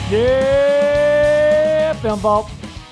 Yeah, Film Vault.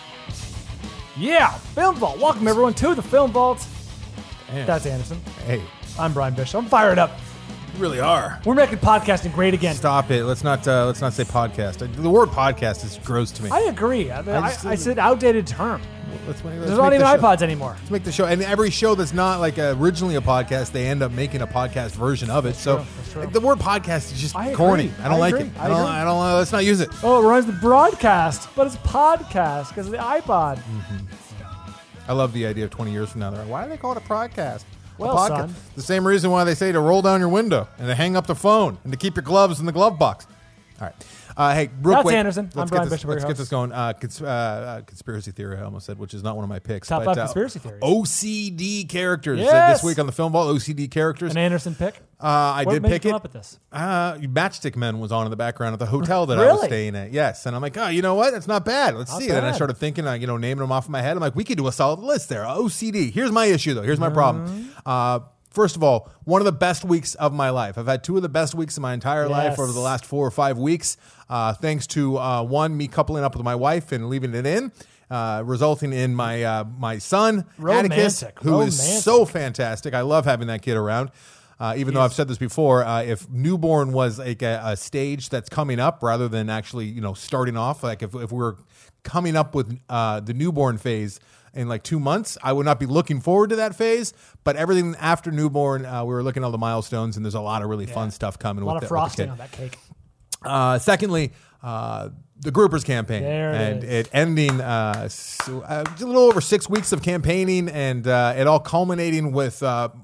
Yeah, Film Vault. Welcome everyone to the Film Vault. Man. That's Anderson. Hey, I'm Brian Bishop. I'm fired up. you really are. We're making podcasting great again. Stop it. Let's not say podcast. The word podcast is gross to me. I agree. I said outdated term. Let's There's not even iPods anymore. Let's make the show. And every show that's not like originally a podcast, they end up making a podcast version of it. That's so true. the word podcast is just I corny. agree. I don't like agree. it. I don't. Let's not use it. Oh, it runs the broadcast, but it's podcast because of the iPod. I love the idea of 20 years from now. They're like, why do they call it a podcast? Well, a podcast. son. The same reason why they say to roll down your window and to hang up the phone and to keep your gloves in the glove box. All right. Hey, real That's quick. Anderson. I'm Brian Bishop. Let's get this going. Conspiracy theory, I almost said, which is not one of my picks. Top 5 conspiracy theories. OCD characters. Yes. This week on the Film Vault, OCD characters. An Anderson pick? I What did made pick you it. come up with this? Matchstick Men was on in the background at the hotel that I was Really? staying at. Yes, and I'm like, oh, you know what? That's not bad. Let's Not see. And then I bad. started thinking, naming them off in my head. I'm like, we could do a solid list there. OCD. Here's my issue, though. Here's my problem. First of all, one of the best weeks of my life. I've had two of the best weeks of my entire life Yes. over the last 4 or 5 weeks. Thanks to one, me coupling up with my wife and leaving it in. Resulting in my son, Atticus, who is so fantastic. I love having that kid around. Even though I've said this before, if newborn was like a stage that's coming up rather than actually, starting off, like if we were coming up with the newborn phase in like 2 months, I would not be looking forward to that phase. But everything after newborn, we were looking at all the milestones, and there's a lot of really fun stuff coming. A lot with of the frosting kid. on that cake. Secondly, the Groupers campaign. There it and is. it ending a little over 6 weeks of campaigning, and it all culminating with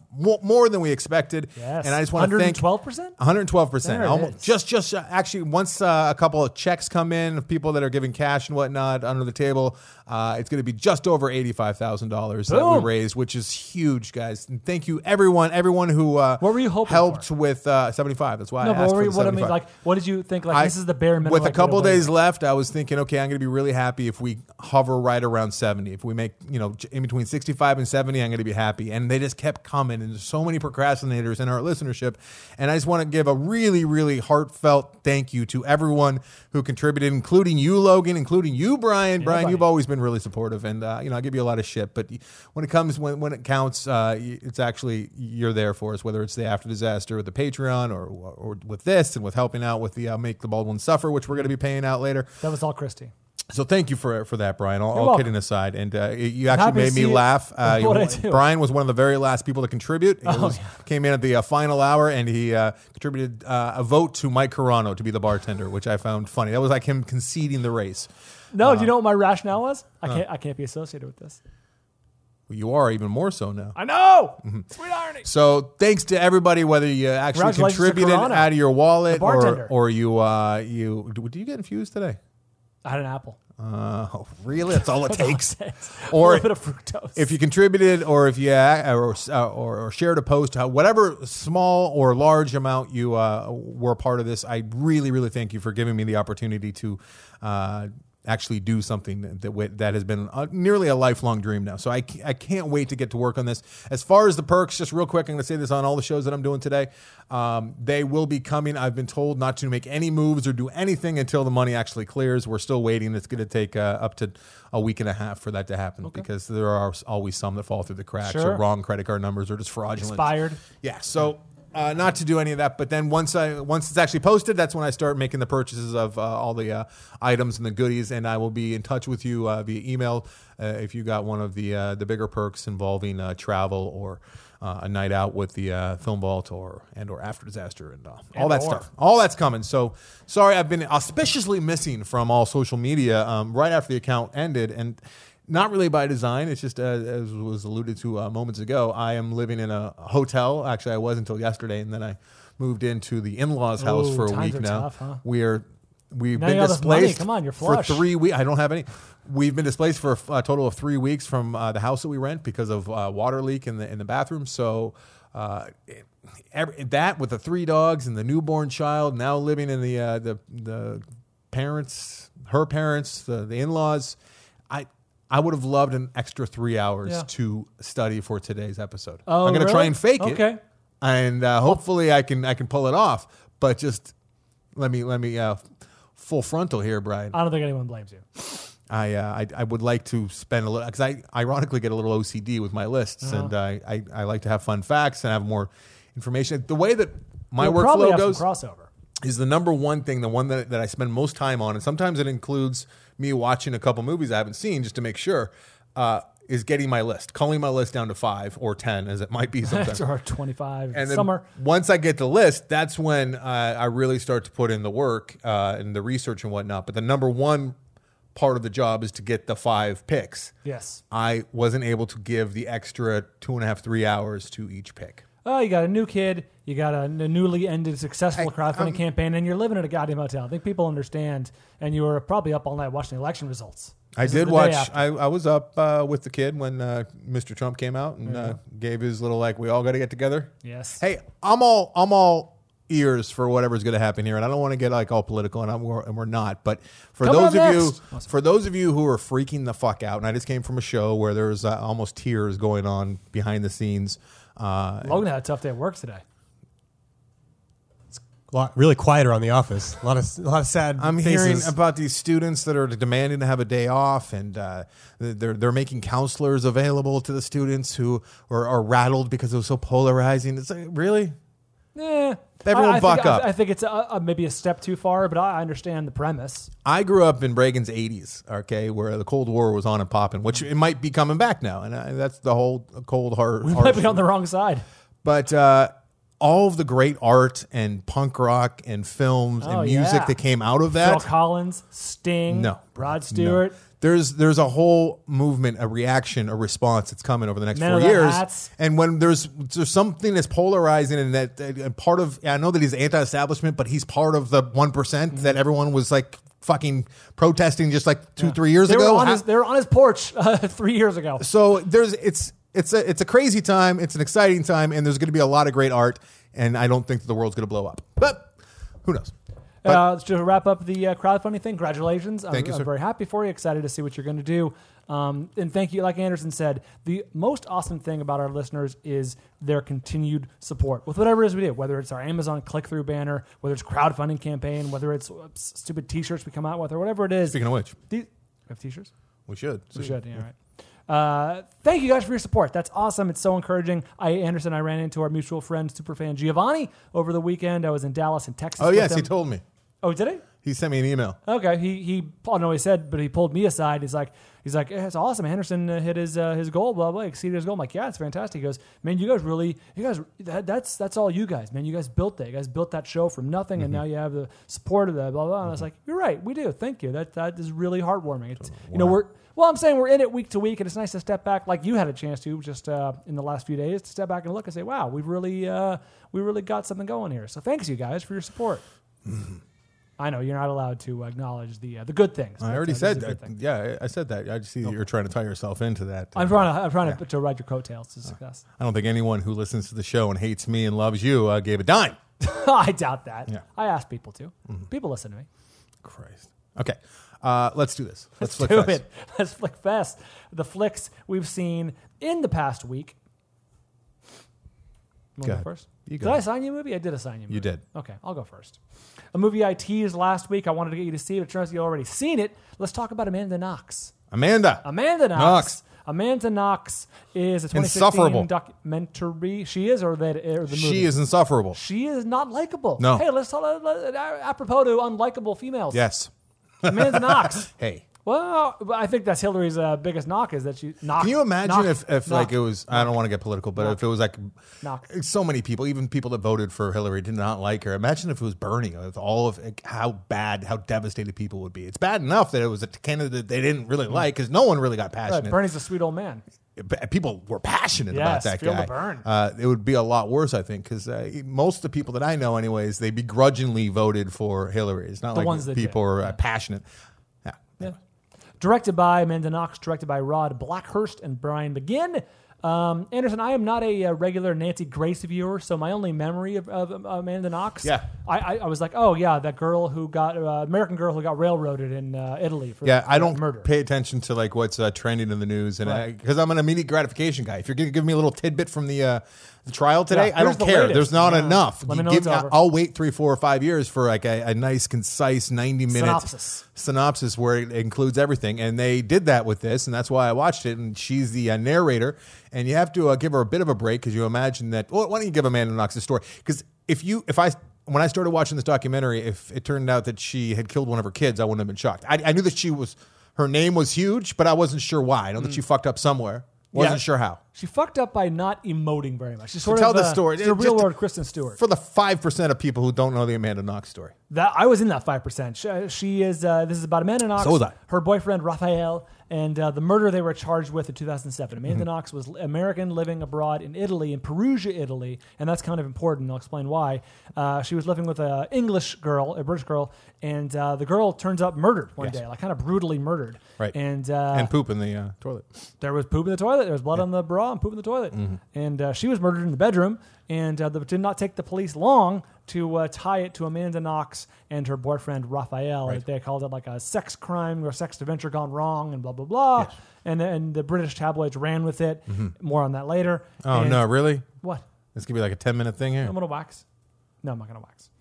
more than we expected. Yes. And I just want to thank 112%? 112%. There it Almost, is. just actually, once a couple of checks come in of people that are giving cash and whatnot under the table, it's going to be just over $85,000 that we Boom. raised, which is huge, guys. And thank you, everyone who What were you hoping helped for? with 75. That's why No, I but asked what, for the what I mean, 75. what did you think? Like, this is the bare minimum. With a like, couple what do I days do? left, I was thinking, okay, I'm going to be really happy if we hover right around 70. If we make, in between 65 and 70, I'm going to be happy. And they just kept coming, and there's so many procrastinators in our listenership. And I just want to give a really, really heartfelt thank you to everyone who contributed, including you, Logan, including you, Brian. Brian, buddy. you've always been really supportive, and I give you a lot of shit. But when it comes, when it counts, it's actually you're there for us. Whether it's the After Disaster with the Patreon, or with this, and with helping out with the Make the Bald One Suffer, which we're going to be paying out later. That was all Christy. So thank you for that, Brian. All welcome. kidding aside, and you actually Happy to made me see you. laugh. What'd I do? Brian was one of the very last people to contribute. Came in at the final hour, and he contributed a vote to Mike Carano to be the bartender, which I found funny. That was like him conceding the race. No, do you know what my rationale was? I can't be associated with this. Well, you are even more so now. I know. Mm-hmm. Sweet irony. So thanks to everybody, whether you actually Congratulations to contributed Carano, out of your wallet the bartender. or you did you get infused today? I had an apple. Oh, really? That's all it takes. Or a little bit of fructose. If you contributed, or if you or shared a post, whatever small or large amount you were a part of this, I really, really thank you for giving me the opportunity to actually do something that has been nearly a lifelong dream now. So I can't wait to get to work on this. As far as the perks, just real quick, I'm going to say this on all the shows that I'm doing today. They will be coming. I've been told not to make any moves or do anything until the money actually clears. We're still waiting. It's going to take up to a week and a half for that to happen, because there are always some that fall through the cracks, Sure. or wrong credit card numbers, or just fraudulent. Expired. Yeah, so not to do any of that, but then once it's actually posted, that's when I start making the purchases of all the items and the goodies, and I will be in touch with you via email if you got one of the bigger perks involving travel or a night out with the Film Vault or After Disaster and all that stuff. All that's coming. So sorry, I've been auspiciously missing from all social media right after the account ended, and not really by design. It's just, as was alluded to moments ago, I am living in a hotel. Actually, I was until yesterday, and then I moved into the in-laws' house for a times week are now. tough, huh? We've Now been you got this money. displaced Come on, you're for flush. 3 weeks. I don't have any. We've been displaced for a total of 3 weeks from the house that we rent because of water leak in the bathroom. So that with the 3 dogs and the newborn child, now living in the parents, her parents, the in-laws, I would have loved an extra 3 hours to study for today's episode. Oh, I'm going to really? try and fake it. Okay. And hopefully I can pull it off. But just let me full frontal here, Brian. I don't think anyone blames you. I would like to spend a little, because I ironically get a little OCD with my lists, and I like to have fun facts and have more information. The way that my We'll probably workflow have goes some crossover. is the number one thing, the one that I spend most time on, and sometimes it includes me watching a couple movies I haven't seen just to make sure, is getting my list, culling my list down to 5 or 10, as it might be sometimes. Or 25 And then summer. once I get the list, that's when I really start to put in the work and the research and whatnot. But the number one part of the job is to get the 5 picks. Yes. I wasn't able to give the extra 2.5, 3 hours to each pick. Oh, you got a new kid. You got a newly ended successful crowdfunding campaign, and you're living at a goddamn hotel. I think people understand, and you were probably up all night watching the election results. I did watch. I was up with the kid when Mr. Trump came out and gave his little we all got to get together. Yes. Hey, I'm all ears for whatever's going to happen here, and I don't want to get all political, and we're not. But for those of you who are freaking the fuck out, and I just came from a show where there was almost tears going on behind the scenes. Logan had a tough day at work today. Really quieter on The Office. A lot of sad. I'm faces. hearing about these students that are demanding to have a day off, and they're making counselors available to the students who are rattled because it was so polarizing. It's like, really? Everyone buck up. I think it's maybe a step too far, but I understand the premise. I grew up in Reagan's 80s, okay, where the Cold War was on and popping, which it might be coming back now, and that's the whole cold hard. We might be on the wrong side. But all of the great art and punk rock and films and music that came out of that. Phil Collins, Sting, Rod Stewart. No. There's a whole movement, a reaction, a response that's coming over the next Men 4 of the years. Hats. And when there's something that's polarizing and that and part of, I know that he's anti-establishment, but he's part of the 1% that everyone was fucking protesting just 2-3 years ago. They were on his porch 3 years ago. So it's a crazy time. It's an exciting time, and there's going to be a lot of great art. And I don't think that the world's going to blow up, but who knows? To wrap up the crowdfunding thing, congratulations. Thank you, sir. I'm very happy for you, excited to see what you're going to do. And thank you. Like Anderson said, the most awesome thing about our listeners is their continued support with whatever it is we do, whether it's our Amazon click-through banner, whether it's crowdfunding campaign, whether it's stupid T-shirts we come out with, or whatever it is. Speaking of which. We have T-shirts? We should. We should, yeah, right. Thank you guys for your support. That's awesome. It's so encouraging. Anderson and I ran into our mutual friend, superfan Giovanni, over the weekend. I was in Dallas and Texas. Oh, yes, with him. he told me. Oh, did he? He sent me an email. Okay, I don't know what he said, but he pulled me aside. He's like, it's awesome. Anderson hit his goal, blah blah, exceeded his goal. I'm like, yeah, it's fantastic. He goes, man, that's all you guys, man. You guys built that. You guys built that show from nothing, and now you have the support of that, blah blah. And I was like, you're right, we do. Thank you. That is really heartwarming. It's, I'm saying we're in it week to week, and it's nice to step back, like you had a chance to just in the last few days, to step back and look and say, wow, we really got something going here. So thanks you guys for your support. Mm-hmm. I know you're not allowed to acknowledge the good things. I already said that. Yeah, I said that. I just see that you're trying to tie yourself into that. I'm trying to ride your coattails to success. I don't think anyone who listens to the show and hates me and loves you gave a dime. I doubt that. Yeah. I ask people to. Mm-hmm. People listen to me. Christ. Okay. Let's do this. Let's do it. Let's flick fest. The flicks we've seen in the past week. You want to go first? Did I assign you a movie? I did assign you a movie. You did. Okay, I'll go first. A movie I teased last week. I wanted to get you to see it. It turns out you've already seen it. Let's talk about Amanda Knox. Amanda Knox. Amanda Knox is a 2016 documentary. She is, or the movie? She is insufferable. She is not likable. No. Hey, let's talk apropos to unlikable females. Yes. Amanda Knox. Hey. Well, I think that's Hillary's biggest knock is that she knocked. Can you imagine if it was, I don't want to get political, but if it was so many people, even people that voted for Hillary did not like her. Imagine if it was Bernie, with all of how devastated people would be. It's bad enough that it was a candidate they didn't really like because no one really got passionate. Right, Bernie's a sweet old man. People were passionate about that feel guy. The burn. It would be a lot worse, I think, because most of the people that I know, anyways, they begrudgingly voted for Hillary. It's not the like ones that people are passionate. Yeah. Directed by Amanda Knox, directed by Rod Blackhurst and Brian McGinn. Anderson, I am not a regular Nancy Grace viewer, so my only memory of Amanda Knox, I was like, oh yeah, that girl who got American girl who got railroaded in Italy for I don't murder. Pay attention to what's trending in the news, and because I'm an immediate gratification guy. If you're going to give me a little tidbit from the the trial today. Yeah, I here's don't the care. latest. There's not Yeah. enough. Let me know it's over. I'll wait 3, 4, or 5 years for like a nice, concise 90-minute synopsis where it includes everything. And they did that with this, and that's why I watched it. And she's the narrator, and you have to give her a bit of a break because you imagine that. Well, why don't you give Amanda Knox a story? Because when I started watching this documentary, if it turned out that she had killed one of her kids, I wouldn't have been shocked. I knew that her name was huge, but I wasn't sure why. I know that she fucked up somewhere. Wasn't sure how. She fucked up by not emoting very much. She's Tell the story. She's a real world Kristen Stewart. For the 5% of people who don't know the Amanda Knox story. That I was in that 5%. She is. This is about Amanda Knox. So was I. Her boyfriend Raphael, and the murder they were charged with in 2007. Amanda Knox was American living abroad in Italy, in Perugia, Italy, and that's kind of important. I'll explain why. She was living with an English girl, a British girl, and the girl turns up murdered one day, like kind of brutally murdered. Right. And poop in the toilet. There was poop in the toilet. There was blood on the bra and poop in the toilet. And she was murdered in the bedroom. And it did not take the police long to tie it to Amanda Knox and her boyfriend Raphael. Right. They called it like a sex crime or sex adventure gone wrong and blah, blah, blah. Yes. And the British tabloids ran with it. More on that later. Oh, no, really? What? This could be like a 10-minute thing here. I'm going to wax. No, I'm not going to wax.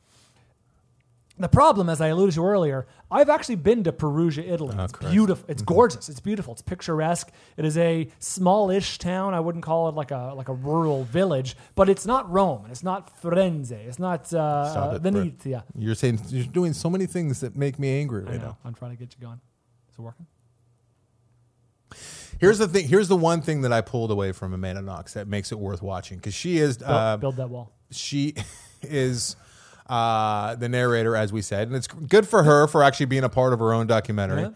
The problem, as I alluded to earlier, I've actually been to Perugia, Italy. It's beautiful. It's gorgeous. It's beautiful. It's picturesque. It is a smallish town. I wouldn't call it like a rural village, but it's not Rome. It's not Firenze. It's not Venezia. You're saying you're doing so many things that make me angry right now. I'm trying to get you going. Is it working? Here's the thing. Here's the one thing that I pulled away from Amanda Knox that makes it worth watching because she is Build that wall. She is the narrator, as we said, and it's good for her for actually being a part of her own documentary.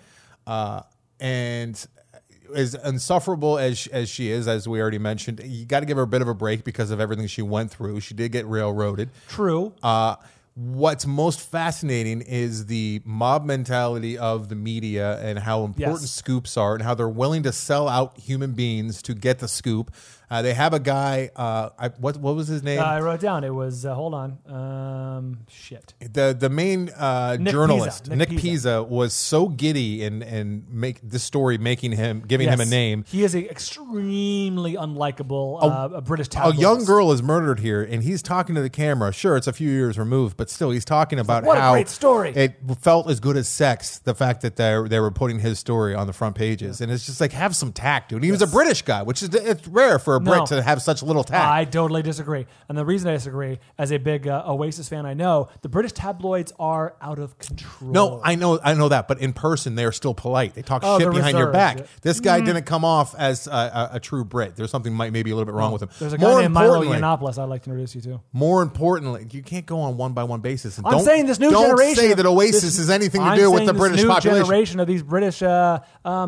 And as insufferable as she is, as we already mentioned, you got to give her a bit of a break because of everything she went through. She did get railroaded. True. What's most fascinating is the mob mentality of the media and how important scoops are and how they're willing to sell out human beings to get the scoop. They have a guy. What was his name? I wrote it down. It was hold on. Shit. The main journalist Nick Pizza was so giddy and make this story, giving him a name. He is an extremely unlikable British tabloid. A young girl is murdered here, and he's talking to the camera. Sure, it's a few years removed, but still, he's talking about what how a great story. It felt as good as sex. The fact that they were putting his story on the front pages, and it's just like, have some tact, dude. He was a British guy, which is it's rare for a Brit to have such little tact. I totally disagree. And the reason I disagree, as a big Oasis fan, I know the British tabloids are out of control. No, I know that, but in person they are still polite. They talk shit behind your back. Yeah. This guy didn't come off as a true Brit. There's something maybe a little bit wrong with him. There's a guy named Milo Yiannopoulos I'd like to introduce you to. More importantly, you can't go on one-by-one basis. And I'm saying this new generation. Don't say that Oasis has anything to do with the British population. New generation of these British, they're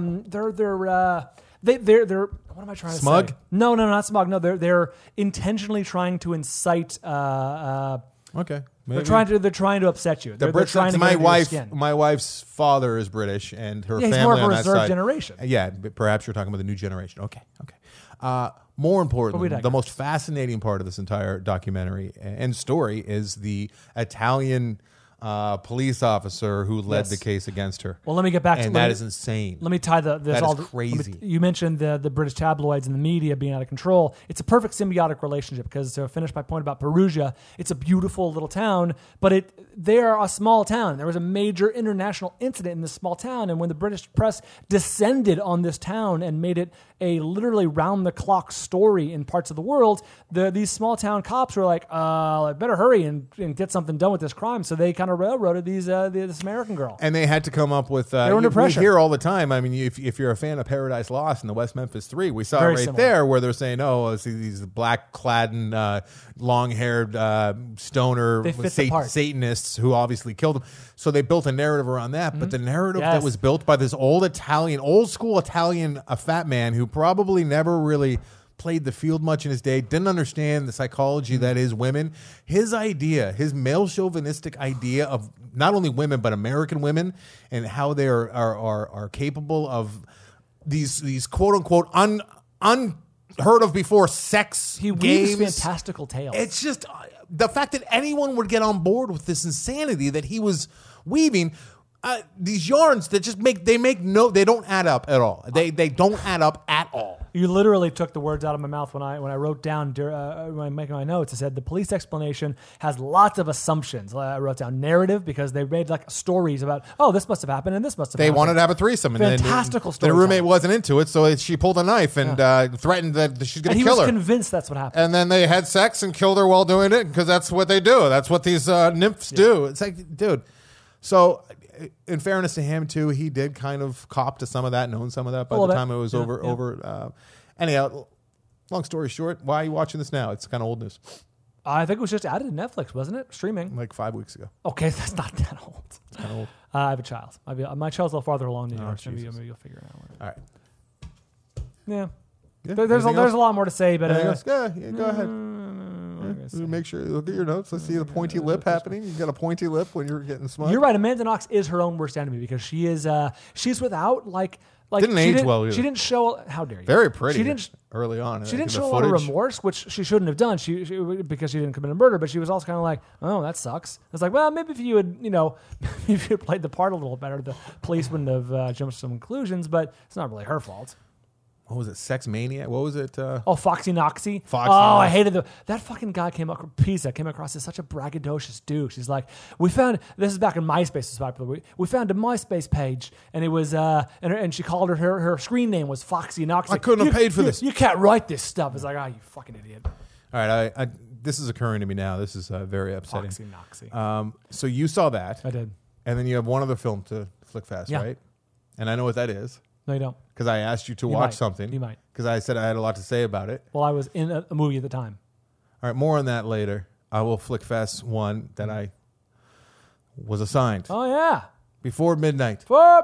what am I trying to smug? say? No, not smug. No, they're intentionally trying to incite. Okay, maybe. They're trying to upset you. They're trying to my wife's father is British, and her family he's more of a on that reserved side. generation. Yeah, but perhaps you're talking about the new generation. Okay. More importantly, the most fascinating part of this entire documentary and story is the Italian police officer who led the case against her. Well, let me get back to that is insane. Let me tie this that all. Is crazy. You mentioned the British tabloids and the media being out of control. It's a perfect symbiotic relationship because to finish my point about Perugia, it's a beautiful little town, but they are a small town. There was a major international incident in this small town, and when the British press descended on this town and made it a literally round-the-clock story in parts of the world, these small-town cops were like, I better hurry and get something done with this crime, so they kind of railroaded this American girl. And they had to come up with... they were under pressure. We hear all the time, I mean, if you're a fan of Paradise Lost and the West Memphis 3, we saw Very similar. There where they're saying, these black-clad, long-haired stoner Satanists who obviously killed him. So they built a narrative around that, but the narrative that was built by this old-school Italian fat man who probably never really played the field much in his day, didn't understand the psychology that is women. His male chauvinistic idea of not only women but American women and how they are capable of these quote unquote unheard of before sex he games. Weaves fantastical tales. It's just the fact that anyone would get on board with this insanity that he was weaving. these yarns that they don't add up at all. They don't add up at all. You literally took the words out of my mouth when I wrote down when I'm making my notes. I said the police explanation has lots of assumptions. I wrote down narrative because they made like stories about this must have happened and this must have happened. They wanted to have a threesome, and fantastical the story. roommate wasn't into it, so she pulled a knife and threatened that she's going to kill her. He was convinced that's what happened. And then they had sex and killed her while doing it because that's what they do. That's what these nymphs do. It's like, dude. So, in fairness to him too, he did kind of cop to some of that and own some of that by the time it was over. Anyhow, long story short, why are you watching this now? It's kind of old news. I think it was just added to Netflix, wasn't it? Streaming. Like 5 weeks ago. Okay, that's not that old. It's kind of old. I have a child. My child's a little farther along than yours. Maybe you'll figure it out. All right. Yeah. Yeah, There's a lot more to say, but go ahead. Make sure look at your notes. Let's see the pointy lip happening. You got a pointy lip when you're getting smart. You're right. Amanda Knox is her own worst enemy because she is she's without like didn't age well either. She didn't show. How dare you? Very pretty. She didn't early on. She didn't show a lot of remorse, which she shouldn't have done. She because she didn't commit a murder, but she was also kind of like, oh, that sucks. It's like, well, maybe if you had if you had played the part a little better, the police wouldn't have jumped to some conclusions. But it's not really her fault. What was it? Sex Maniac? What was it? Foxy Noxy. I hated that fucking guy came across as such a braggadocious douche. He's like, this is back in MySpace was popular. We found a MySpace page and it was and she called her screen name was Foxy Noxy. I couldn't have paid for this. You can't write this stuff. It's like, you fucking idiot. All right, this is occurring to me now. This is very upsetting. Foxy Noxy. So you saw that. I did. And then you have one other film to flick fast, right? And I know what that is. No, you don't. Because I asked you to watch something. You might. Because I said I had a lot to say about it. Well, I was in a movie at the time. All right, more on that later. I will flick fast one that I was assigned. Oh, yeah. Before Midnight.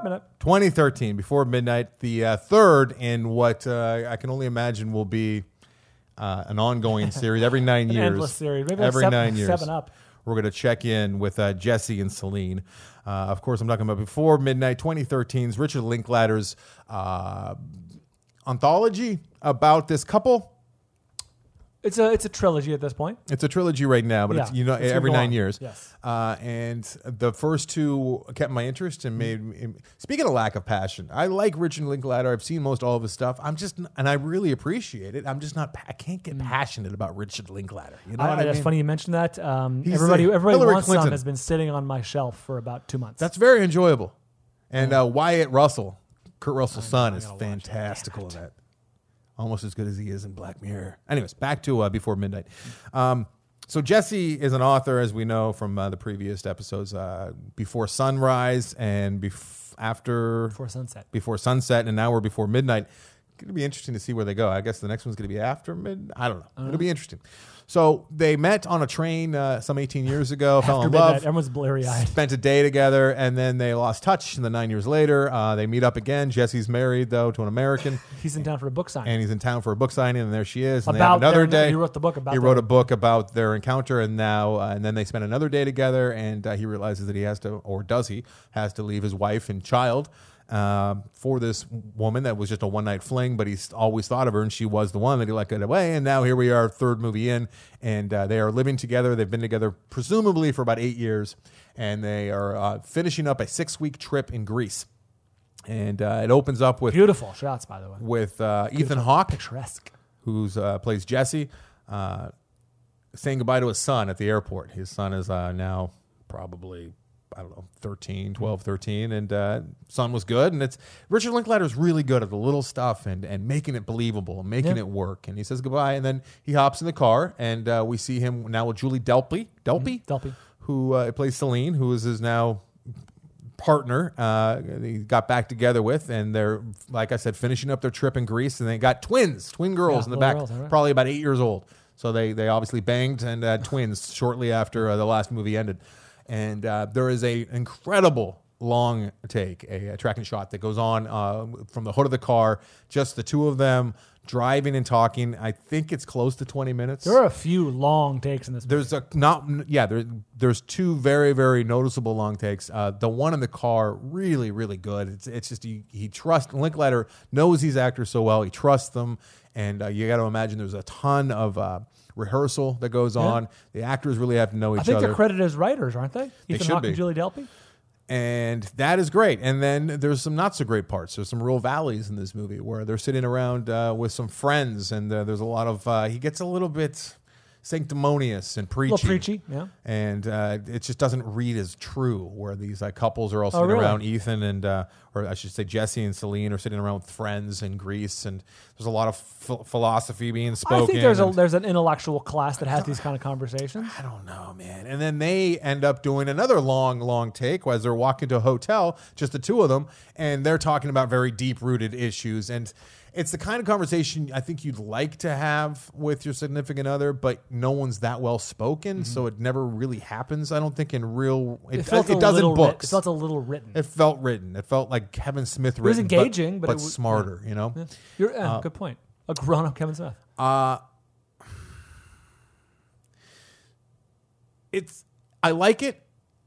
2013, Before Midnight. The third in what I can only imagine will be an ongoing series every 9 years. Endless series. Maybe every 9 years. 7 Up. We're going to check in with Jesse and Celine. Of course, I'm talking about Before Midnight, 2013's Richard Linklater's anthology about this couple. It's a trilogy at this point. It's a trilogy right now, but it's every 9 years. Yes. And the first two kept my interest and made me, speaking of lack of passion, I like Richard Linklater. I've seen most all of his stuff. And I really appreciate it. I'm just not. I can't get passionate about Richard Linklater. You know what I mean? That's funny you mentioned that. Everybody wants some has been sitting on my shelf for about 2 months. That's very enjoyable. And Wyatt Russell, Kurt Russell's son, is fantastical in that. Almost as good as he is in Black Mirror. Anyways, back to Before Midnight. So Jesse is an author, as we know from the previous episodes, Before Sunrise and Before Sunset, and now we're Before Midnight. It's going to be interesting to see where they go. I guess the next one's going to be after midnight. I don't know. It'll be interesting. So they met on a train some 18 years ago, fell in love. Everyone's bleary-eyed. Spent a day together, and then they lost touch. And then 9 years later, they meet up again. Jesse's married, though, to an American. He's in town for a book signing. And he's in town for a book signing, and there she is. And they have another day. He wrote the book about. He wrote a book about their encounter, and now and then they spend another day together. And he realizes that he has to, or does he, has to leave his wife and child for this woman that was just a one-night fling, but he's always thought of her, and she was the one that he let get away. And now here we are, third movie in, and they are living together. They've been together presumably for about 8 years, and they are finishing up a 6-week trip in Greece. And it opens up with beautiful shots, by the way, with Ethan Hawke, picturesque, who plays Jesse, saying goodbye to his son at the airport. His son is now probably, I don't know, 12, 13, and son was good. And it's Richard Linklater is really good at the little stuff and making it believable and making it work. And he says goodbye, and then he hops in the car, and we see him now with Julie Delpy, who plays Celine, who is his now partner. He got back together with, and they're, like I said, finishing up their trip in Greece, and they got twin girls in the back, probably about 8 years old. So they obviously banged and had twins shortly after the last movie ended. And there is an incredible long take, a tracking shot that goes on from the hood of the car, just the two of them driving and talking. I think it's close to 20 minutes. There are a few long takes in this movie. There's two very, very noticeable long takes. The one in the car, really, really good. It's just he trusts, Linklater knows these actors so well. He trusts them, and you got to imagine there's a ton of rehearsal that goes on. The actors really have to know each other. I think they're credited as writers, aren't they? Ethan Hawke and Julie Delpy? And that is great. And then there's some not so great parts. There's some real valleys in this movie where they're sitting around with some friends, and there's a lot of he gets a little bit sanctimonious and preachy. A little preachy, yeah. And it just doesn't read as true, where these couples are all sitting really? around. Ethan and, or I should say Jesse and Celine are sitting around with friends in Greece, and there's a lot of philosophy being spoken. I think there's an intellectual class that has these kind of conversations. I don't know, man. And then they end up doing another long take as they're walking to a hotel, just the two of them, and they're talking about very deep-rooted issues. And it's the kind of conversation I think you'd like to have with your significant other, but no one's that well spoken, so it never really happens. I don't think in real. It does in books. It felt a little written. It felt written. It felt like Kevin Smith written. It was engaging, but it was smarter. You know. Yeah. Good point. A grown-up Kevin Smith. I like it.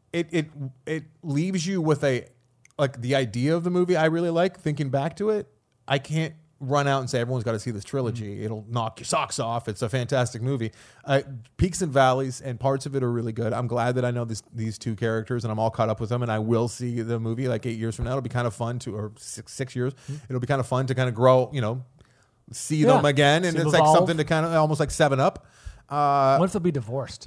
It leaves you with the idea of the movie. I really like thinking back to it. I can't run out and say everyone's got to see this trilogy. It'll knock your socks off. It's a fantastic movie. Peaks and valleys, and parts of it are really good. I'm glad that I know these two characters, and I'm all caught up with them, and I will see the movie 8 years from now. It'll be kind of fun or 6 years. It'll be kind of fun to kind of grow, see them again, and it's like something to kind of almost like 7 Up. What if they'll be divorced?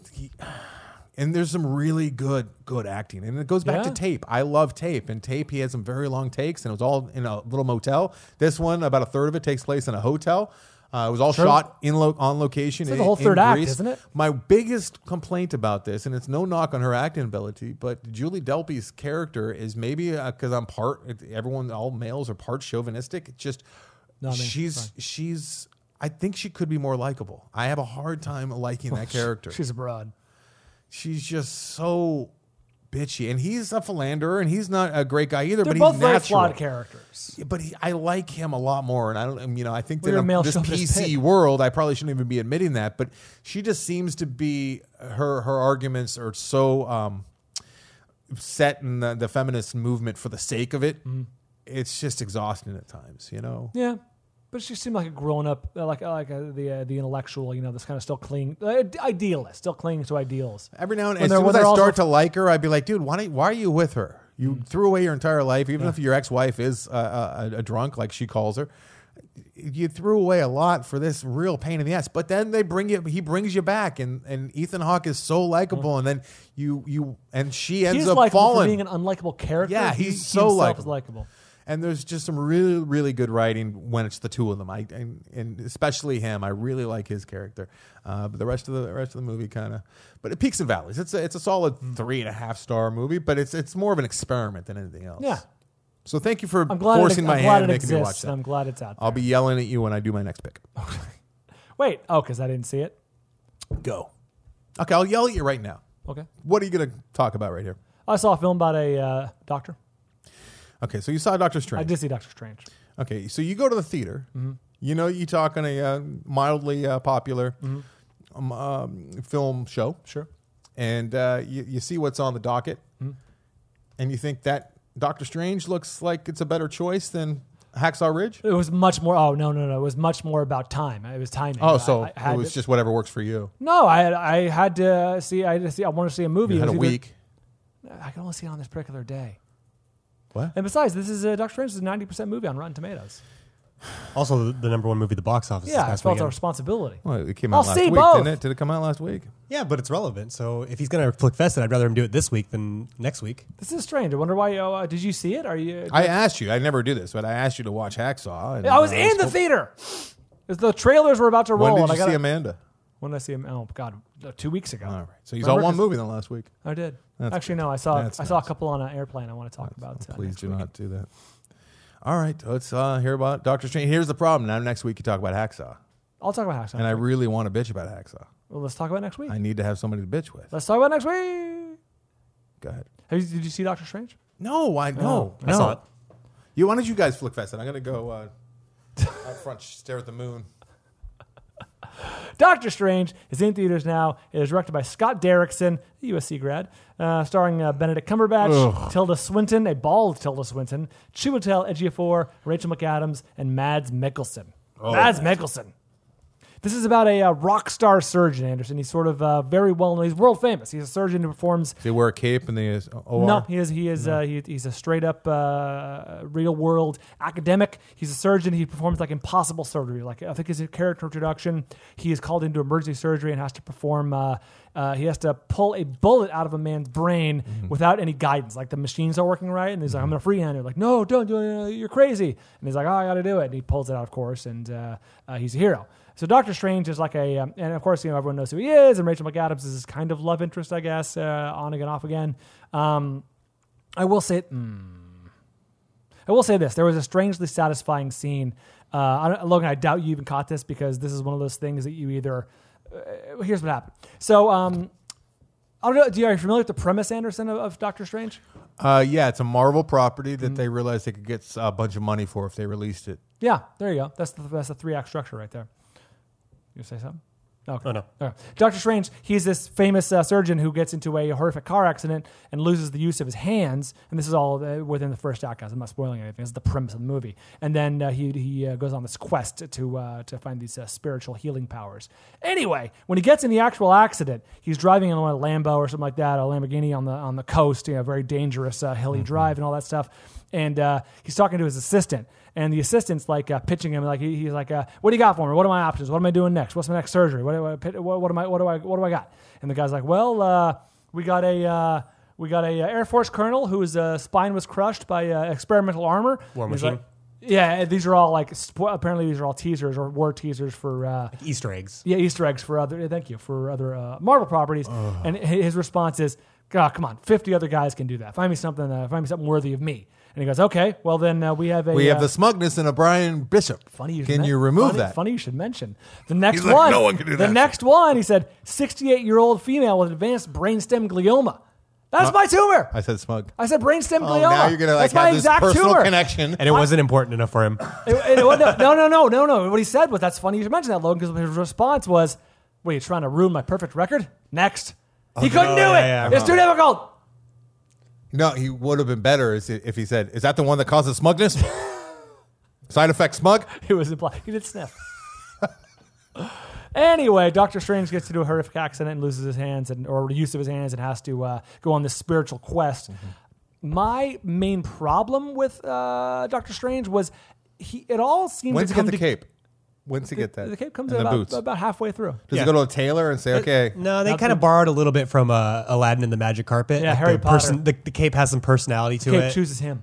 And there's some really good acting. And it goes back to Tape. I love Tape. And Tape, he had some very long takes, and it was all in a little motel. This one, about a third of it takes place in a hotel. It was all shot on location. It's the whole third act, isn't it? My biggest complaint about this, and it's no knock on her acting ability, but Julie Delpy's character is maybe because I'm all males are part chauvinistic. It's just, she's, I think she could be more likable. I have a hard time liking that character. She's a broad. She's just so bitchy, and he's a philanderer, and he's not a great guy either. They're but both he's very natural. flawed characters. But I like him a lot more, and I think that in this chauvinist PC world, I probably shouldn't even be admitting that. But she just seems to be her arguments are so set in the feminist movement for the sake of it. It's just exhausting at times, Yeah. But she seemed like a grown-up, the intellectual, this kind of still clinging, idealist, still clinging to ideals. Every now and then, as soon as I start to like her, I'd be like, dude, why are you with her? You threw away your entire life, even if your ex-wife is a drunk, like she calls her. You threw away a lot for this real pain in the ass. But then he brings you back, and Ethan Hawke is so likable, and then she ends up falling. For being an unlikable character. Yeah, he's so likable. And there's just some really, really good writing when it's the two of them. And especially him. I really like his character. But the rest of the movie kind of. But it peaks and valleys. It's a solid 3.5 star movie. But it's more of an experiment than anything else. Yeah. So thank you for forcing my hand and making me watch that. I'm glad it's out there. I'll be yelling at you when I do my next pick. Wait. Oh, because I didn't see it. Go. Okay, I'll yell at you right now. Okay. What are you going to talk about right here? I saw a film about a doctor. Okay, so you saw Doctor Strange. I did see Doctor Strange. Okay, so you go to the theater. You talk on a mildly popular film show. Sure. And you see what's on the docket. And you think that Doctor Strange looks like it's a better choice than Hacksaw Ridge? It was much more. Oh, no. It was much more about time. It was timing. Oh, so it was just whatever works for you. No, I had to see. I wanted to see a movie. You had a week. I can only see it on this particular day. What? And besides, this is Doctor Strange is a 90% movie on Rotten Tomatoes. Also, the number one movie at the box office. Yeah, this I felt weekend. a responsibility. Well, it came out last week, didn't it? Did it come out last week? Yeah, but it's relevant. So if he's going to flick fest it, I'd rather him do it this week than next week. This is strange. I wonder why. Did you see it? I asked you. I never do this, but I asked you to watch Hacksaw. And, I was in the theater. The trailers were about to roll. When did you see Amanda? When did I see him? Oh God, 2 weeks ago. All right. So you saw one movie then last week. I did. That's Actually, no. I saw a couple on an airplane. I want to talk about. Please do not do that. All right, let's hear about Doctor Strange. Here's the problem. Now next week you talk about Hacksaw. I'll talk about Hacksaw. And I really want to bitch about Hacksaw. Well, let's talk about next week. I need to have somebody to bitch with. Let's talk about next week. Go ahead. Did you see Doctor Strange? No, I saw it. Why don't you guys flick fest it? I'm gonna go out front, stare at the moon. Doctor Strange is in theaters now. It is directed by Scott Derrickson, a USC grad, starring Benedict Cumberbatch, Tilda Swinton, a bald Tilda Swinton, Chiwetel Ejiofor, Rachel McAdams, and Mads Mikkelsen. Mads Mikkelsen. This is about a rock star surgeon, Anderson. He's sort of very well known. He's world famous. He's a surgeon who performs. Does he wear a cape in the OR? No, he's a straight up real world academic. He's a surgeon. He performs like impossible surgery. Like I think his character introduction, he is called into emergency surgery and has to perform. He has to pull a bullet out of a man's brain without any guidance. Like the machines are working right, and he's like, "I'm gonna freehand it." Like, "No, don't do it. You're crazy." And he's like, "Oh, I got to do it." And he pulls it out, of course, and he's a hero. So Doctor Strange is like and of course, everyone knows who he is, and Rachel McAdams is his kind of love interest, I guess, on again, off again. I will say this: there was a strangely satisfying scene. Logan, I doubt you even caught this because this is one of those things that you either. Here's what happened. So, I don't know. Are you familiar with the premise, Anderson, of Doctor Strange? Yeah, it's a Marvel property that they realized they could get a bunch of money for if they released it. Yeah, there you go. That's the 3-act structure right there. You say something? Okay. Oh, no. Okay. Doctor Strange, he's this famous surgeon who gets into a horrific car accident and loses the use of his hands. And this is all within the first act, guys. I'm not spoiling anything. This is the premise of the movie. And then he goes on this quest to find these spiritual healing powers. Anyway, when he gets in the actual accident, he's driving in a Lambo or something like that, a Lamborghini on the coast, very dangerous hilly drive and all that stuff. And he's talking to his assistant. And the assistant's like pitching him, like he's like, "What do you got for me? What are my options? What am I doing next? What's my next surgery? What do I got?" And the guy's like, "Well, we got a Air Force colonel whose spine was crushed by experimental armor." War Machine. Like, yeah, these are all like apparently these are all teasers or were teasers for like Easter eggs. Yeah, Easter eggs for other. Thank you for other Marvel properties. And his response is, "God, come on, 50 other guys can do that. Find me something worthy of me." And he goes, "Okay, well then we have the smugness in a Brian Bishop. Funny you can you remove that? Funny you should mention the next He's like, one. "No one can do the that." next one, he said, 68-year-old female with advanced brainstem glioma. That's my tumor. I said smug. I said brainstem glioma. Now you're gonna That's have my this exact personal tumor. connection. And it wasn't important enough for him. No. What he said was, "That's funny you should mention that, Logan," because his response was, "Wait, you're trying to ruin my perfect record?" Next, he couldn't do it. yeah. It's too difficult. No, he would have been better if he said, "Is that the one that causes smugness?" Side effect smug? It was implied. He did sniff. Anyway, Doctor Strange gets into a horrific accident and loses his hands or use of his hands and has to go on this spiritual quest. My main problem with Doctor Strange was it all seemed When's to he come get the cape? When's he get that? The cape comes and the boots. about halfway through. Does he go to a tailor and say, "Okay"? No, they kind of borrowed a little bit from Aladdin and the Magic Carpet. Yeah, Like Harry Potter. The cape has some personality to The cape it. chooses him.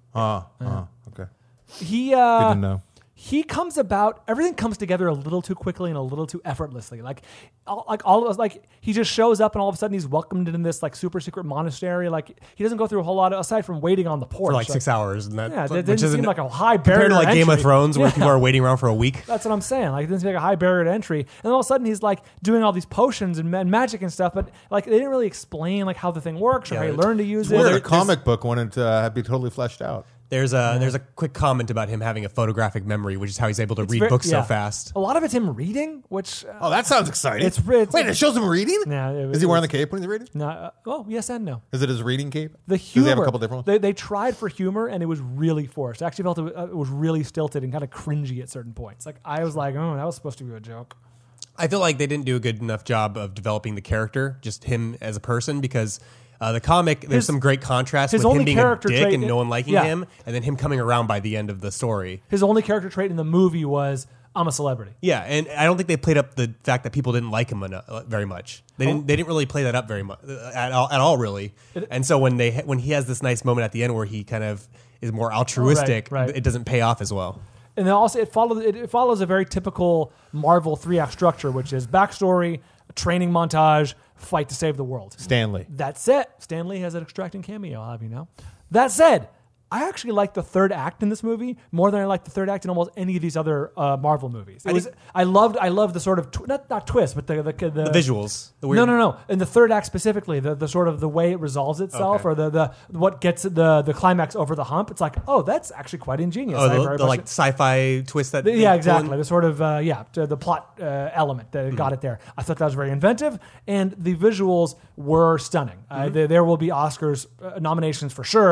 Okay. He Good to know. he comes about, everything comes together a little too quickly and a little too effortlessly. Like all of us, like he just shows up and all of a sudden he's welcomed in this like super secret monastery. Like he doesn't go through a whole lot aside from waiting on the porch for like 6 hours. And that, Yeah, it which didn't isn't seem like a high barrier compared to like to Game of entry. Thrones where Yeah. people are waiting around for a week. That's what I'm saying. Like it didn't seem like a high barrier to entry. And then all of a sudden he's like doing all these potions and magic and stuff, but like they didn't really explain like how the thing works or Yeah, how you learn to use Weird. it. A comic book wanted to be totally fleshed out. There's a quick comment about him having a photographic memory, which is how he's able to read books so fast. A lot of it's him reading, which Oh, that sounds exciting. It's- Wait, it shows him reading? Is he wearing the cape when he's reading? no, well, yes and no. Is it his reading cape? The Does humor. he have a couple different ones? They tried for humor, and it was really forced. I actually felt it was really stilted and kind of cringy at certain points. Like I was like, oh, that was supposed to be a joke. I feel like they didn't do a good enough job of developing the character, just him as a person, because the comic, there's some great contrast his with only him being a character dick trait- and no one liking yeah. him, and then him coming around by the end of the story. His only character trait in the movie was, I'm a celebrity. Yeah, and I don't think they played up the fact that people didn't like him very much. They didn't really play that up very much at all really. And so when he has this nice moment at the end where he kind of is more altruistic, right. it doesn't pay off as well. And then also it follows a very typical Marvel 3-act structure, which is backstory, training montage, fight to save the world. Stanley. That's it. Stan Lee has an extracting cameo, I'll have you know. That said, I actually like the third act in this movie more than I like the third act in almost any of these other Marvel movies. I loved the sort of not twist, but the visuals. The weird, No. In the third act specifically, the sort of the way it resolves itself, Okay. or the what gets the climax over the hump. It's like, oh, that's actually quite ingenious. I very the much- like sci-fi twist that they yeah, pull exactly. in. The sort of the plot element that got it there. I thought that was very inventive, and the visuals were stunning. There will be Oscars nominations for sure.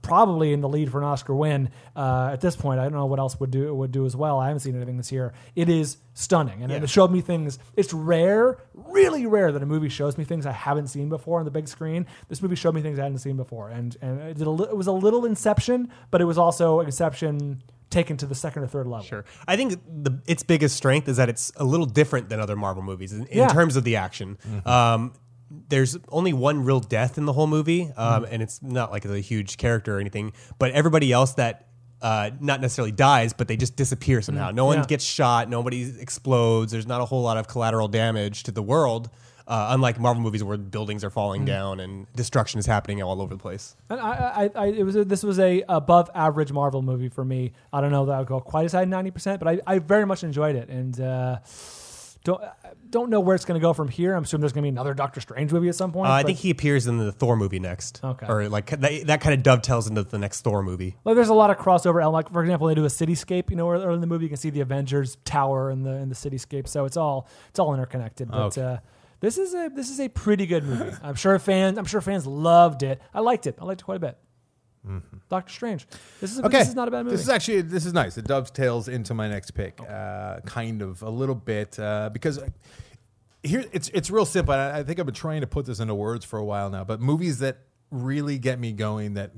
probably in the lead for an Oscar win at this point. I don't know what else would do as well. I haven't seen anything this year. It is stunning, and it showed me things. It's rare, really rare, that a movie shows me things I haven't seen before on the big screen. This movie showed me things I hadn't seen before, and it was a little Inception, but it was also Inception taken to the second or third level. Sure. I think its biggest strength is that it's a little different than other Marvel movies in terms of the action. There's only one real death in the whole movie, and it's not like a huge character or anything, but everybody else that not necessarily dies, but they just disappear somehow. No one gets shot, nobody explodes, there's not a whole lot of collateral damage to the world, unlike Marvel movies where buildings are falling down and destruction is happening all over the place. And this was a above average Marvel movie for me. I don't know that I would go quite as high as 90%, but I very much enjoyed it, and don't know where it's going to go from here. I'm assuming there's going to be another Doctor Strange movie at some point. I think he appears in the Thor movie next. Okay. Or like that kind of dovetails into the next Thor movie. Well, there's a lot of crossover. Like, for example, they do a cityscape, where in the movie you can see the Avengers Tower in the cityscape. So it's all interconnected. But this is a pretty good movie. I'm sure fans loved it. I liked it quite a bit. Mm-hmm. Doctor Strange. This is not a bad movie. This is nice. It dovetails into my next pick, kind of a little bit, because here it's real simple. I think I've been trying to put this into words for a while now, but movies that really get me going, that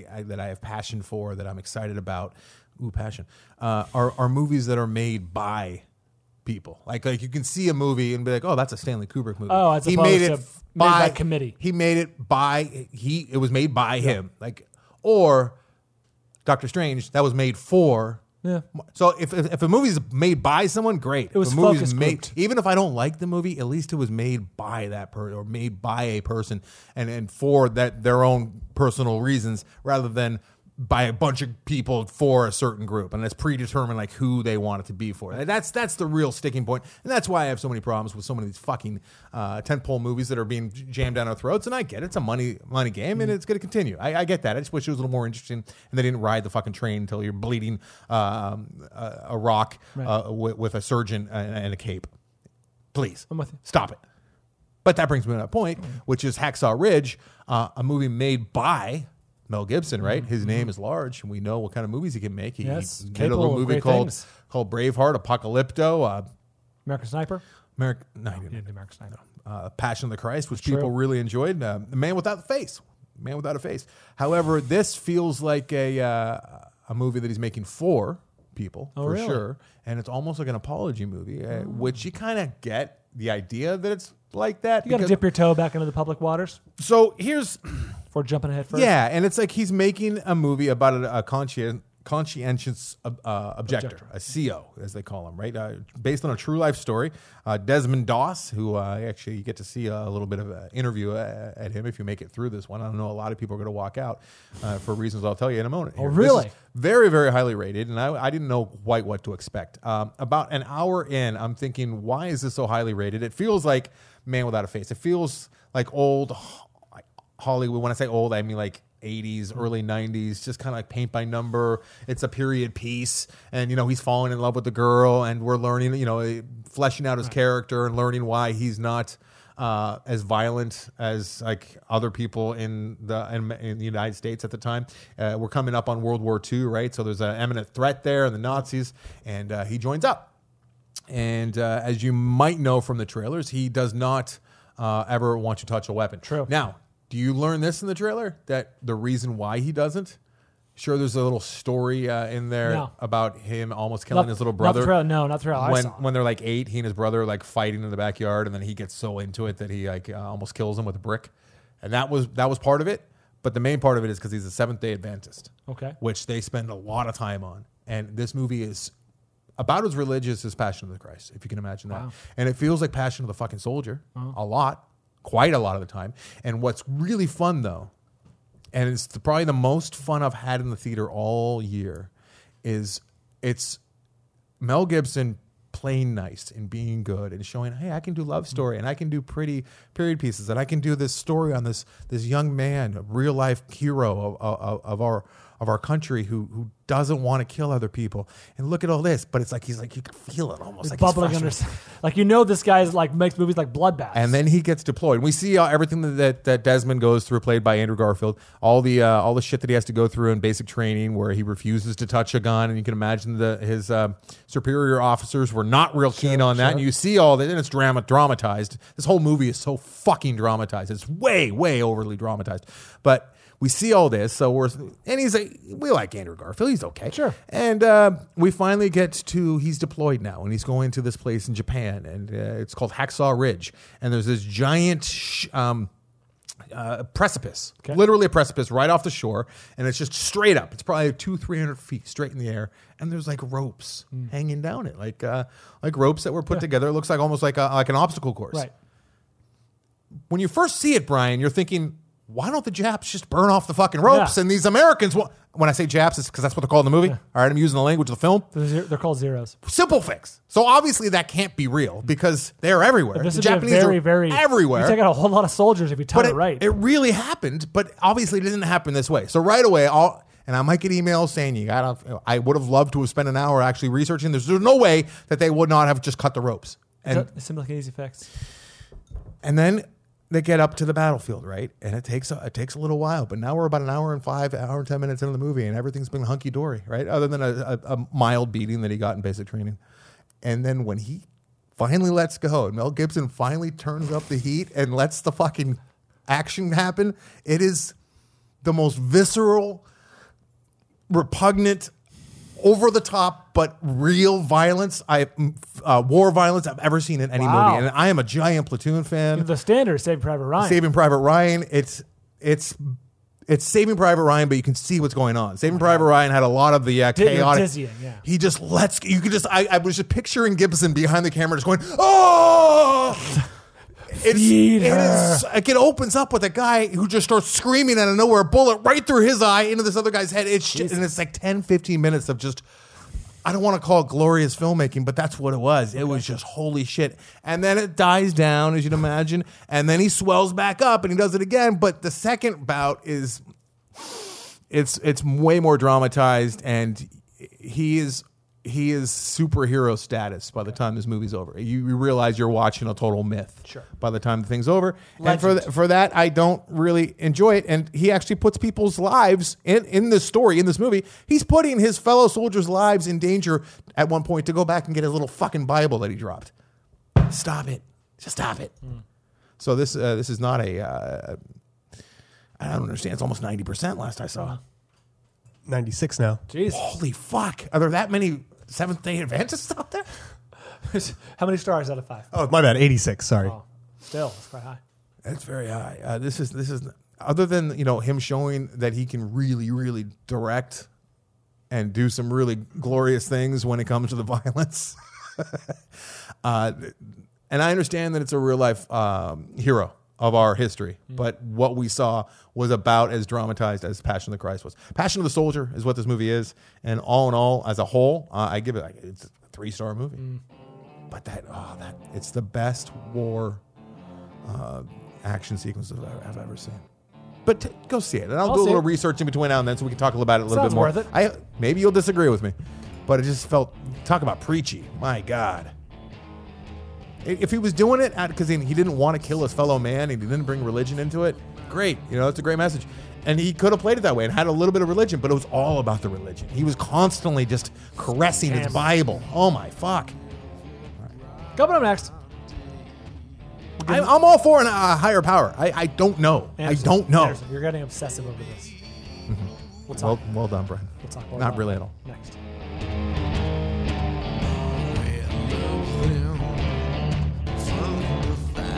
I have passion for, that I'm excited about, passion, are movies that are made by people. Like you can see a movie and be like, oh, that's a Stanley Kubrick movie. Oh, as opposed to made by committee. He made it by it was made by him. Like. Or Doctor Strange, that was made for. Yeah. So if a movie is made by someone, great. It was focus grouped. Even if I don't like the movie, at least it was made by that person or made by a person and for their own personal reasons, rather than by a bunch of people for a certain group, and it's predetermined like who they want it to be for. That's the real sticking point, and that's why I have so many problems with so many of these fucking tentpole movies that are being jammed down our throats. And I get it. It's a money game, and it's going to continue. I get that. I just wish it was a little more interesting, and they didn't ride the fucking train until you're bleeding a rock with a surgeon and a cape. Please, I'm with you. Stop it. But that brings me to that point, which is Hacksaw Ridge, a movie made by Mel Gibson, right? His name is large, and we know what kind of movies he can make. He did a little movie called Braveheart, Apocalypto, American Sniper. He didn't do American Sniper. Passion of the Christ, which people really enjoyed. The Man Without a Face. However, this feels like a movie that he's making for people, for sure, and it's almost like an apology movie, which you kind of get the idea that it's like that. You got to dip your toe back into the public waters. So here's. For jumping ahead first? Yeah, and it's like he's making a movie about a conscientious objector, a CO, as they call him, right? Based on a true life story. Desmond Doss, who actually you get to see a little bit of an interview at him if you make it through this one. I don't know, a lot of people are going to walk out for reasons I'll tell you in a moment. Oh, really? This is very, very highly rated, and I didn't know quite what to expect. About an hour in, I'm thinking, why is this so highly rated? It feels like Man Without a Face. It feels like old Hollywood. When I say old, I mean like 80s, early 90s, just kind of like paint by number. It's a period piece, and he's falling in love with the girl, and we're learning, fleshing out his character and learning why he's not as violent as like other people in the United States at the time. We're coming up on World War II, right? So there's an imminent threat there, and the Nazis, and he joins up. And as you might know from the trailers, he does not ever want to touch a weapon. True. Now, do you learn this in the trailer? That the reason why he doesn't? Sure, there's a little story in there about him almost killing his little brother. Not throughout. When they're like 8, he and his brother like fighting in the backyard, and then he gets so into it that he like almost kills him with a brick. And that was part of it. But the main part of it is because he's a Seventh-day Adventist. Okay. Which they spend a lot of time on. And this movie is about as religious as Passion of the Christ, if you can imagine that. Wow. And it feels like Passion of the fucking Soldier a lot. Quite a lot of the time. And what's really fun, though, and it's probably the most fun I've had in the theater all year, is it's Mel Gibson playing nice and being good and showing, hey, I can do love story and I can do pretty period pieces and I can do this story on this young man, a real life hero of our country who doesn't want to kill other people. And look at all this, but it's like he's like, you can feel it almost It's like bubbling under. Like, you know, this guy's like makes movies like Bloodbath. And then he gets deployed. We see everything that Desmond goes through, played by Andrew Garfield. All the shit that he has to go through in basic training, where he refuses to touch a gun, and you can imagine his superior officers were not real keen on that. And you see all that, and it's dramatized. This whole movie is so fucking dramatized. It's way, way overly dramatized. But we see all this, and he's like, we like Andrew Garfield. He's okay. Sure. And we finally get to, he's deployed now, and he's going to this place in Japan, and it's called Hacksaw Ridge. And there's this giant precipice, literally a precipice right off the shore, and it's just straight up. It's probably 200-300 feet straight in the air, and there's like ropes hanging down it, like ropes that were put together. It looks like almost like an obstacle course. Right. When you first see it, Brian, you're thinking, why don't the Japs just burn off the fucking ropes? And these Americans, when I say Japs, it's because that's what they're called in the movie. All right, I'm using the language of the film. They're called Zeros. Simple fix. So obviously that can't be real because they're everywhere. This The is Japanese very, are very everywhere. You take out a whole lot of soldiers if you time it right. It really happened, but obviously it didn't happen this way. So right away, and I might get emails saying I would have loved to have spent an hour actually researching. There's no way that they would not have just cut the ropes. And It seems like an easy fix. And then they get up to the battlefield, right? And it takes a little while, but now we're about an hour and 10 minutes into the movie, and everything's been hunky dory, right? Other than a mild beating that he got in basic training. And then when he finally lets go, and Mel Gibson finally turns up the heat and lets the fucking action happen, it is the most visceral, repugnant, over the top but real violence, war violence I've ever seen in any movie. And I am a giant Platoon fan. The standard is Saving Private Ryan. Saving Private Ryan. It's Saving Private Ryan, but you can see what's going on. Saving Private Ryan had a lot of the chaotic. Dizzying, yeah. He just lets. You could just. I was just picturing Gibson behind the camera, just going, "Oh!" It opens up with a guy who just starts screaming out of nowhere, a bullet right through his eye into this other guy's head. And it's like 10, 15 minutes of just, I don't want to call it glorious filmmaking, but that's what it was. It was just holy shit. And then it dies down, as you'd imagine, and then he swells back up and he does it again. But the second bout it's way more dramatized, and he is superhero status by the time this movie's over. You realize you're watching a total myth by the time the thing's over. Legend. And for that, I don't really enjoy it. And he actually puts people's lives in this story, in this movie. He's putting his fellow soldiers' lives in danger at one point to go back and get his little fucking Bible that he dropped. Stop it. Just stop it. So this is not I don't understand. It's almost 90% last I saw. 96 now. Jeez. Holy fuck. Are there that many Seventh-day Adventists out there? How many stars out of 5? Oh, my bad. 86. Sorry. Oh, still, it's quite high. That's very high. This is other than him showing that he can really, really direct and do some really glorious things when it comes to the violence. And I understand that it's a real life hero of our history, but what we saw was about as dramatized as Passion of the Christ was. Passion of the Soldier is what this movie is, and all in all, as a whole, I give it it's a 3-star movie. But it's the best war action sequence that I've ever seen. But go see it, and I'll do a little research in between now and then, so we can talk about it a little bit more. Sounds worth it. Maybe you'll disagree with me, but it just felt, talk about preachy. My God. If he was doing it because he didn't want to kill his fellow man and he didn't bring religion into it, great. It's a great message. And he could have played it that way and had a little bit of religion, but it was all about the religion. He was constantly just caressing his Bible. Oh, my fuck. Coming up next. I'm all for a higher power. I don't know. Anderson, I don't know. Anderson, you're getting obsessive over this. We'll talk. Well done, Brian. We'll talk more Not about really it at all. Next.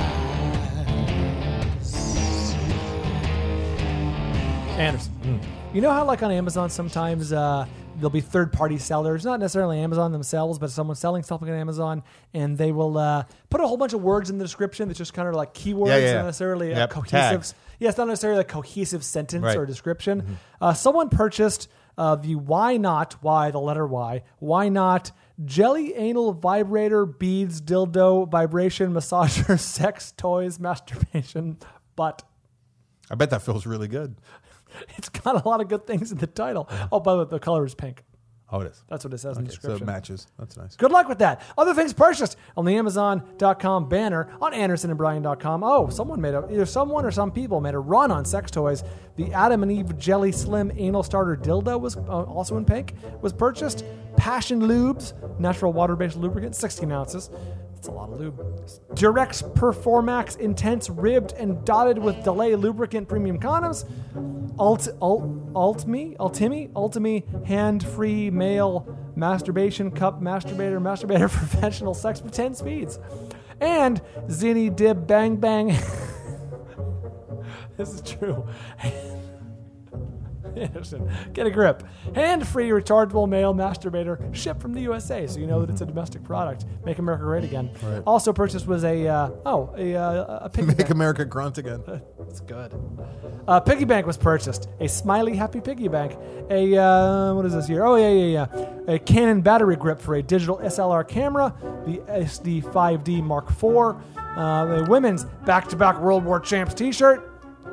Anderson, You know how like on Amazon sometimes there'll be third-party sellers, not necessarily Amazon themselves, but someone selling something on Amazon, and they will put a whole bunch of words in the description that's just kind of like keywords, not necessarily a cohesive. Tags. Yeah, it's not necessarily a cohesive sentence Right. or description. Someone purchased the why the letter Y, why not jelly anal vibrator beads dildo vibration massager sex toys masturbation butt. I bet that feels really good. It's got a lot of good things in the title. Oh, by the way, the color is pink. Oh, it is. That's what it says in the So description. it matches. That's nice. Good luck with that. Other things purchased on the Amazon.com banner on AndersonandBryan.com. Oh, either someone or some people made a run on sex toys. The Adam and Eve Jelly Slim Anal Starter Dildo was also in pink. Was purchased. Passion Lubes, natural water-based lubricant, 16 ounces. That's a lot of lube. Durex Performax Intense Ribbed and Dotted with Delay Lubricant Premium Condoms. Ultimi Hand-Free Male Masturbation Cup Masturbator Professional Sex for 10 speeds. And Zinni Dib Bang Bang. This is true. Anderson, get a grip. Hand-free rechargeable male masturbator shipped from the USA, so you know that it's a domestic product. Make America great again. Right. Also purchased was a piggy Make bank. America grunt again. It's good. Piggy bank was purchased. A smiley happy piggy bank. What is this here? Oh yeah. A Canon battery grip for a digital SLR camera. The SD5D Mark IV. The women's back-to-back World War Champs T-shirt.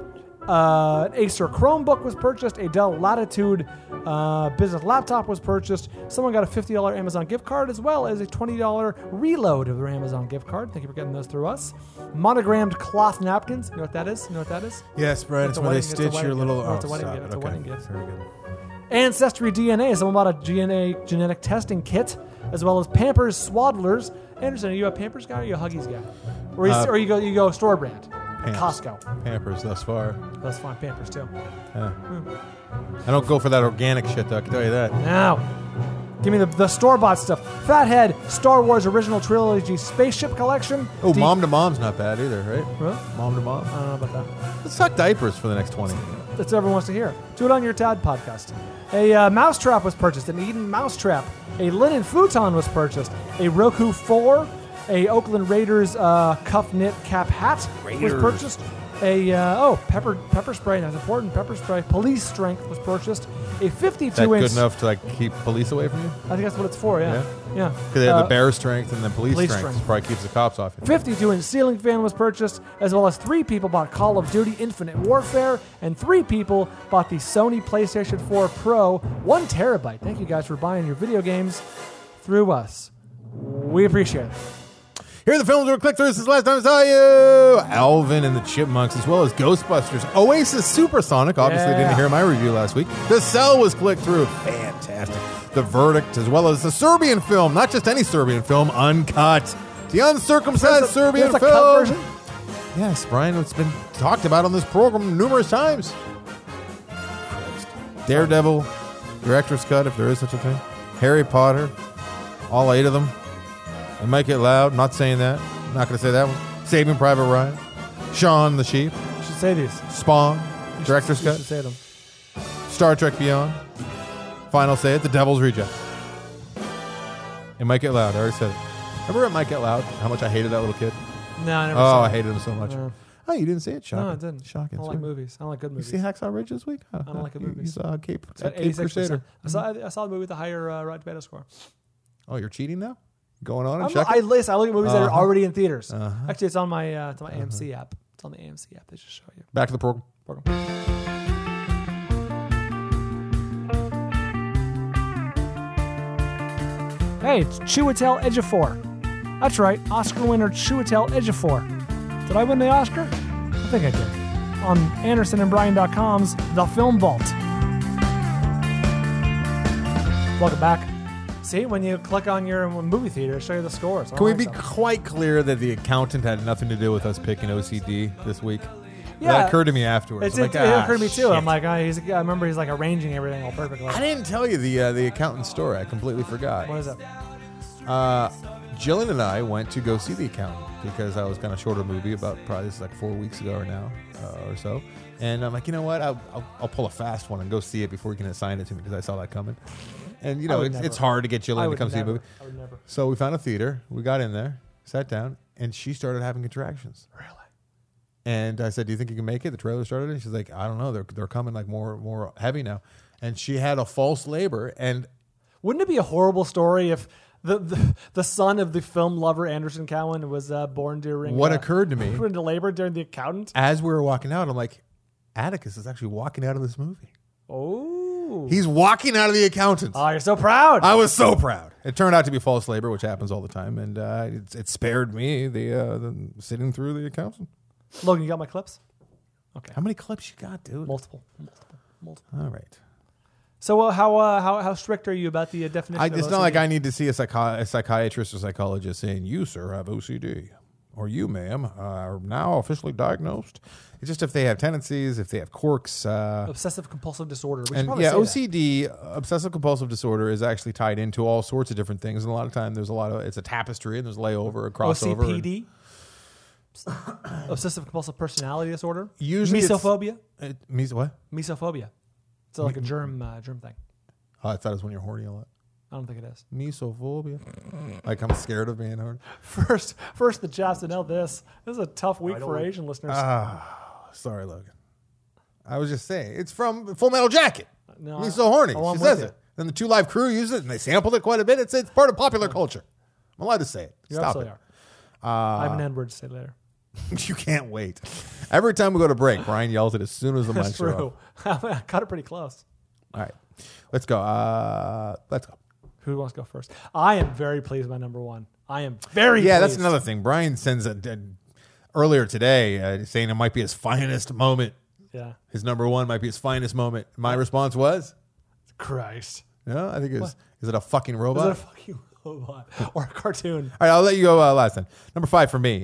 An Acer Chromebook was purchased. A Dell Latitude business laptop was purchased. Someone got a $50 Amazon gift card as well as a $20 reload of their Amazon gift card. Thank you for getting those through us. Monogrammed cloth napkins. You know what that is? Yes, Brian. It's where they stitch your little. It's a wedding gift. It's a wedding gift. Very good. Ancestry DNA. Someone bought a DNA genetic testing kit, as well as Pampers Swaddlers. Anderson, are you a Pampers guy or are you a Huggies guy? Or you go store brand? Costco. Pampers thus far. That's fine. Pampers too. Yeah. I don't go for that organic shit, though. I can tell you that. Now, give me the store-bought stuff. Fathead Star Wars Original Trilogy Spaceship Collection. Oh, Mom to Mom's not bad either, right? Really? Mom to Mom. I don't know about that. Let's suck diapers for the next 20. That's what everyone wants to hear. Do it on your Tad podcast. A mousetrap was purchased. An Eden mousetrap. A linen futon was purchased. A Roku 4. A Oakland Raiders cuff knit cap hat was purchased. A pepper spray. That's important. Pepper spray. Police strength was purchased. A 52-inch. Is that good enough to keep police away from you? I think that's what it's for. Yeah. Because they have the bear strength and then police police strength. strength. Probably keeps the cops off you. 52-inch ceiling fan was purchased, as well as 3 people bought Call of Duty Infinite Warfare, and 3 people bought the Sony PlayStation 4 Pro 1 terabyte. Thank you guys for buying your video games through us. We appreciate it. Here are the films we'll click through. This is the last time I saw you. Alvin and the Chipmunks, as well as Ghostbusters. Oasis Supersonic. Obviously, didn't hear my review last week. The Cell was clicked through. Fantastic. The Verdict, as well as the Serbian film. Not just any Serbian film. Uncut. The uncircumcised Serbian there's a film. cut version? Yes, Brian. It's been talked about on this program numerous times. Daredevil. Director's cut, if there is such a thing. Harry Potter. All 8 of them. It might get loud. Not saying that. I'm not going to say that one. Saving Private Ryan. Shaun the Sheep. You should say these. Spawn. Director's You Cut. should say them. Star Trek Beyond. Final Say It. The Devil's Reject. It might get loud. I already said it. Remember It Might Get Loud? How much I hated that little kid? No, I never Oh, saw I it. hated him so much. Oh, you didn't see it? Shocking. No, I didn't. Shocking. I don't like movies. I don't like good You movies. see Hacksaw Ridge this week? I don't like good movies. You saw Cape, It's at Cape 86%. Crusader. I saw the movie with the higher Rotten Tomato score. Oh, you're cheating now? Going on and I checking? look at movies that are already in theaters. Uh-huh. Actually, it's on my AMC app. It's on the AMC app. They just show you. Back to the program. Hey, it's Chiwetel Ejiofor. That's right, Oscar winner Chiwetel Ejiofor. Did I win the Oscar? I think I did. On AndersonandBryan.com's The Film Vault. Welcome back. See, when you click on your movie theater, it'll show you the scores. Can we be quite clear that the accountant had nothing to do with us picking OCD this week? Yeah. That occurred to me afterwards. It I'm like, occurred to me too. shit. I'm like, I remember he's like arranging everything all perfectly. I didn't tell you the accountant's story. I completely forgot. What is it? Jillian and I went to go see The Accountant because I was kind of short of a movie about probably this is like 4 weeks ago or now or so. And I'm like, you know what? I'll pull a fast one and go see it before you can assign it to me because I saw that coming. And, you know, it's hard to get Jillian to come see a movie. I would never. So we found a theater. We got in there, sat down, and she started having contractions. Really? And I said, do you think you can make it? The trailer started, and she's like, I don't know. They're coming like more heavy now. And she had a false labor. And wouldn't it be a horrible story if the son of the film lover Anderson Cowan was born during what occurred to me went into labor during The Accountant? As we were walking out, I'm like, Atticus is actually walking out of this movie. Oh, he's walking out of The Accountant. Oh, you're so proud. I was so proud. It turned out to be false labor, which happens all the time, and it spared me the sitting through The Accountant. Logan, you got my clips? Okay. How many clips you got, dude? Multiple. All right. So how strict are you about the definition? It's of not OCD? like I need to see a psychiatrist or psychologist saying, you, sir, have OCD. Or you, ma'am, are now officially diagnosed. It's just if they have tendencies, if they have quirks. Obsessive compulsive disorder. We should And probably yeah, say OCD, obsessive compulsive disorder, is actually tied into all sorts of different things. And a lot of time it's a tapestry and there's layover, a that. crossover. OCPD. Obsessive compulsive personality disorder. Usually Mesophobia. What? Mesophobia. It's like a germ thing. Oh, I thought it was when you're horny a lot. I don't think it is. Mesophobia. Like I'm scared of being horny. First the chaps to know this. This is a tough week for Asian listeners. Sorry, Logan. I was just saying. It's from Full Metal Jacket. No, He's so horny. I'm She with says you. it. And the Two Live Crew used it, and they sampled it quite a bit. It's part of popular culture. I'm allowed to say it. You Stop it. absolutely are. I have an N-word to say later. You can't wait. Every time we go to break, Brian yells it as soon as the That's mics are off. true. I got it pretty close. All right. Let's go. Let's go. Who wants to go first? I am very pleased with my number one. I am very Yeah, pleased. that's another thing. Brian sends earlier today saying it might be his finest moment. Yeah. His number one might be his finest moment. My response was, Christ. no, I think it was, is it a fucking Is robot? it a fucking robot or a cartoon? All right, I'll let you go last then. Number 5 for me.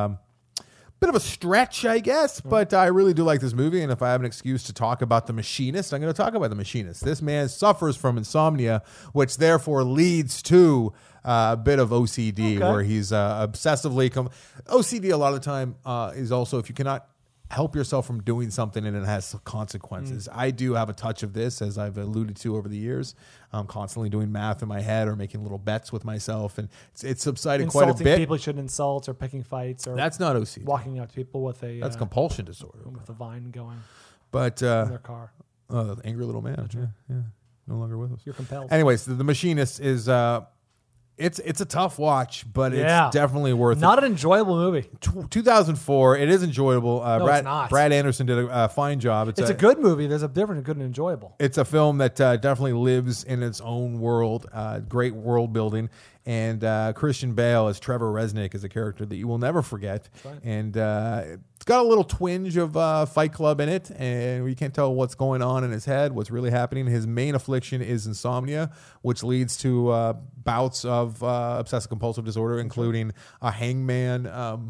Bit of a stretch, I guess, but I really do like this movie. And if I have an excuse to talk about The Machinist, I'm going to talk about The Machinist. This man suffers from insomnia, which therefore leads to a bit of OCD, where he's obsessively. OCD a lot of the time is also if you cannot help yourself from doing something and it has consequences. I do have a touch of this, as I've alluded to over the years. I'm constantly doing math in my head or making little bets with myself, and it's subsided quite a Insulting bit. people you shouldn't insult, or picking fights, or That's not OCD. walking up to people with a That's compulsion disorder. with a vine going But in their car. the angry little man, yeah, no longer with us. You're compelled. Anyways, the Machinist is it's a tough watch, but Yeah. it's definitely worth Not it. an enjoyable movie. 2004. It is enjoyable. it's not. Brad Anderson did a fine job. It's a good movie. There's a difference in good and enjoyable. It's a film that definitely lives in its own world. Great world building. And Christian Bale as Trevor Resnick is a character that you will never forget. right. And it's got a little twinge of Fight Club in it. And you can't tell what's going on in his head, what's really happening. His main affliction is insomnia, which leads to bouts of obsessive-compulsive disorder, including a hangman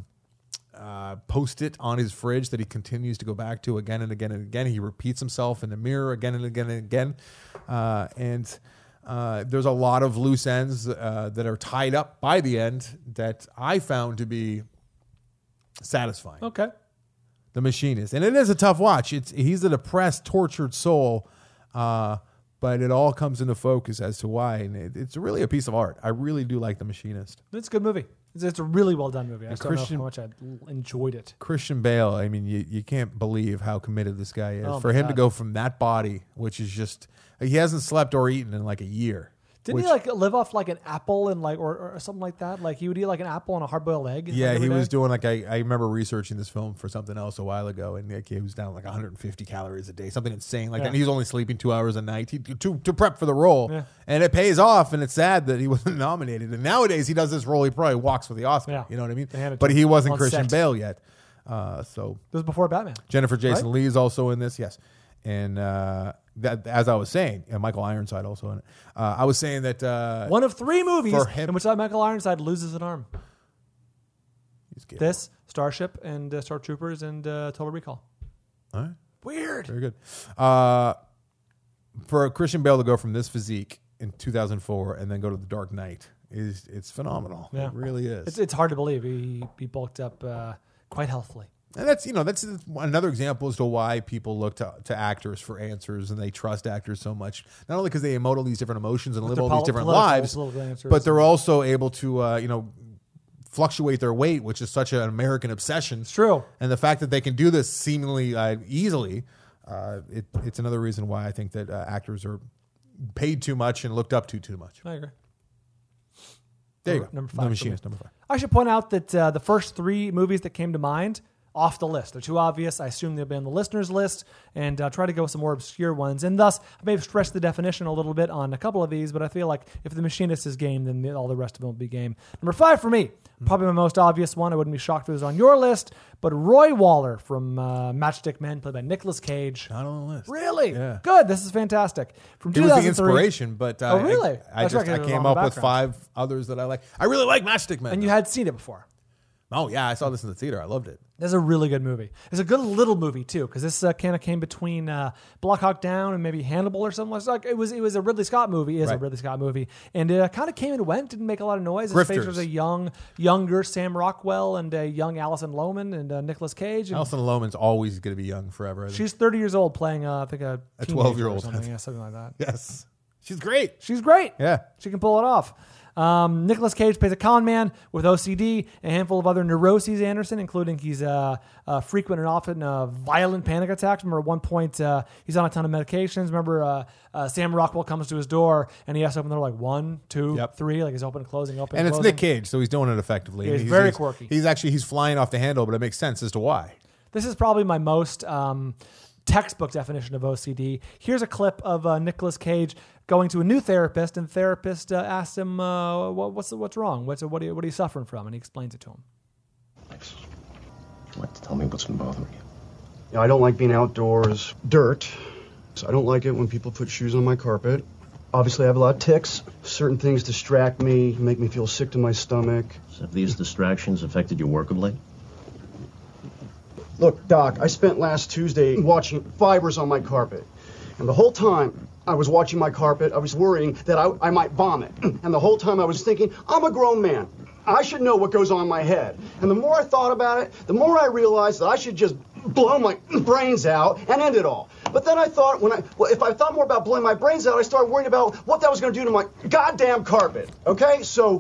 post-it on his fridge that he continues to go back to again and again and again. He repeats himself in the mirror again and again and again. There's a lot of loose ends that are tied up by the end that I found to be satisfying. Okay. The Machinist. And it is a tough watch. He's a depressed, tortured soul, but it all comes into focus as to why. And it's really a piece of art. I really do like The Machinist. It's a good movie. It's a really well done movie. I And just don't know Christian- how much I enjoyed it. Christian Bale, I mean, you can't believe how committed this guy is. Oh, For my him to God. go from that body, which is just, he hasn't slept or eaten in like a year. Didn't he like live off like an apple and like or something like that? Like he would eat like an apple and a hard boiled egg. Yeah, every he was day? doing like I remember researching this film for something else a while ago, and like, he was down like 150 calories a day, something insane like that. Yeah. And he was only sleeping 2 hours a night to prep for the role, Yeah. and it pays off. And it's sad that he wasn't nominated. And nowadays he does this role, he probably walks for the Oscar. Yeah. You know what I mean? They hand it to But him he wasn't on Christian set. Bale yet. So This was before Batman. Jennifer Jason Right? Leigh is also in this, yes. And that, as I was saying, and Michael Ironside also in it. I was saying that One of 3 movies for him- in which Michael Ironside loses an arm. he's gay. This, Starship, and Star Troopers, and Total Recall. All right. Weird. Very good. For Christian Bale to go from this physique in 2004 and then go to The Dark Knight it's phenomenal. Yeah. It really is. It's hard to believe he bulked up quite healthily. And that's another example as to why people look to actors for answers, and they trust actors so much. Not only because they emote all these different emotions and live all these different lives, but they're also able to fluctuate their weight, which is such an American obsession. It's true. And the fact that they can do this seemingly easily, it's another reason why I think that actors are paid too much and looked up to too much. I agree. There you go. Number 5. The Machinist, number 5. I should point out that the first 3 movies that came to mind, off the list. They're too obvious. I assume they'll be on the listeners' list, and try to go with some more obscure ones. And thus, I may have stretched the definition a little bit on a couple of these, but I feel like if The Machinist is game, then all the rest of them will be game. Number 5 for me, probably my most obvious one. I wouldn't be shocked if it was on your list, but Roy Waller from Matchstick Men, played by Nicolas Cage. Not on the list. Really? Yeah. Good. This is fantastic. From He was 2003. the inspiration, but Oh, really? I came up with 5 others that I like. I really like Matchstick Men. And you had seen it before. Oh, yeah. I saw this in the theater. I loved it. This is a really good movie. It's a good little movie too, because this kind of came between Black Hawk Down and maybe Hannibal or something. Like it was a Ridley Scott movie. It is a Ridley Scott movie, and it kind of came and went. Didn't make a lot of noise. It features a younger Sam Rockwell and a young Alison Lohman and Nicolas Cage. And Alison Lohman's always going to be young forever. she's 30 years old, playing I think a 12-year-old. something, yeah, something like that. Yes, she's great. She's great. Yeah, she can pull it off. Nicolas Cage plays a con man with OCD, a handful of other neuroses, Anderson, including he's frequent and often violent panic attacks. Remember at one point he's on a ton of medications. Remember Sam Rockwell comes to his door and he has to open the door like 1, 2, 3, like he's open and closing, open and it's closing. Nick Cage, so he's doing it effectively. Yeah, he's very quirky. He's flying off the handle, but it makes sense as to why. This is probably my most textbook definition of OCD. Here's a clip of Nicolas Cage going to a new therapist, and the therapist asks him, "What's wrong? What are you suffering from?" And he explains it to him. Thanks. Like to tell me what's been bothering you? I don't like being outdoors. Dirt. So I don't like it when people put shoes on my carpet. Obviously, I have a lot of tics. Certain things distract me, make me feel sick to my stomach. So have these distractions affected your work of late? Look, Doc, I spent last Tuesday watching fibers on my carpet. And the whole time I was watching my carpet, I was worrying that I might vomit. And the whole time I was thinking, I'm a grown man. I should know what goes on in my head. And the more I thought about it, the more I realized that I should just blow my brains out and end it all. But then I thought, if I thought more about blowing my brains out, I started worrying about what that was going to do to my goddamn carpet. Okay? So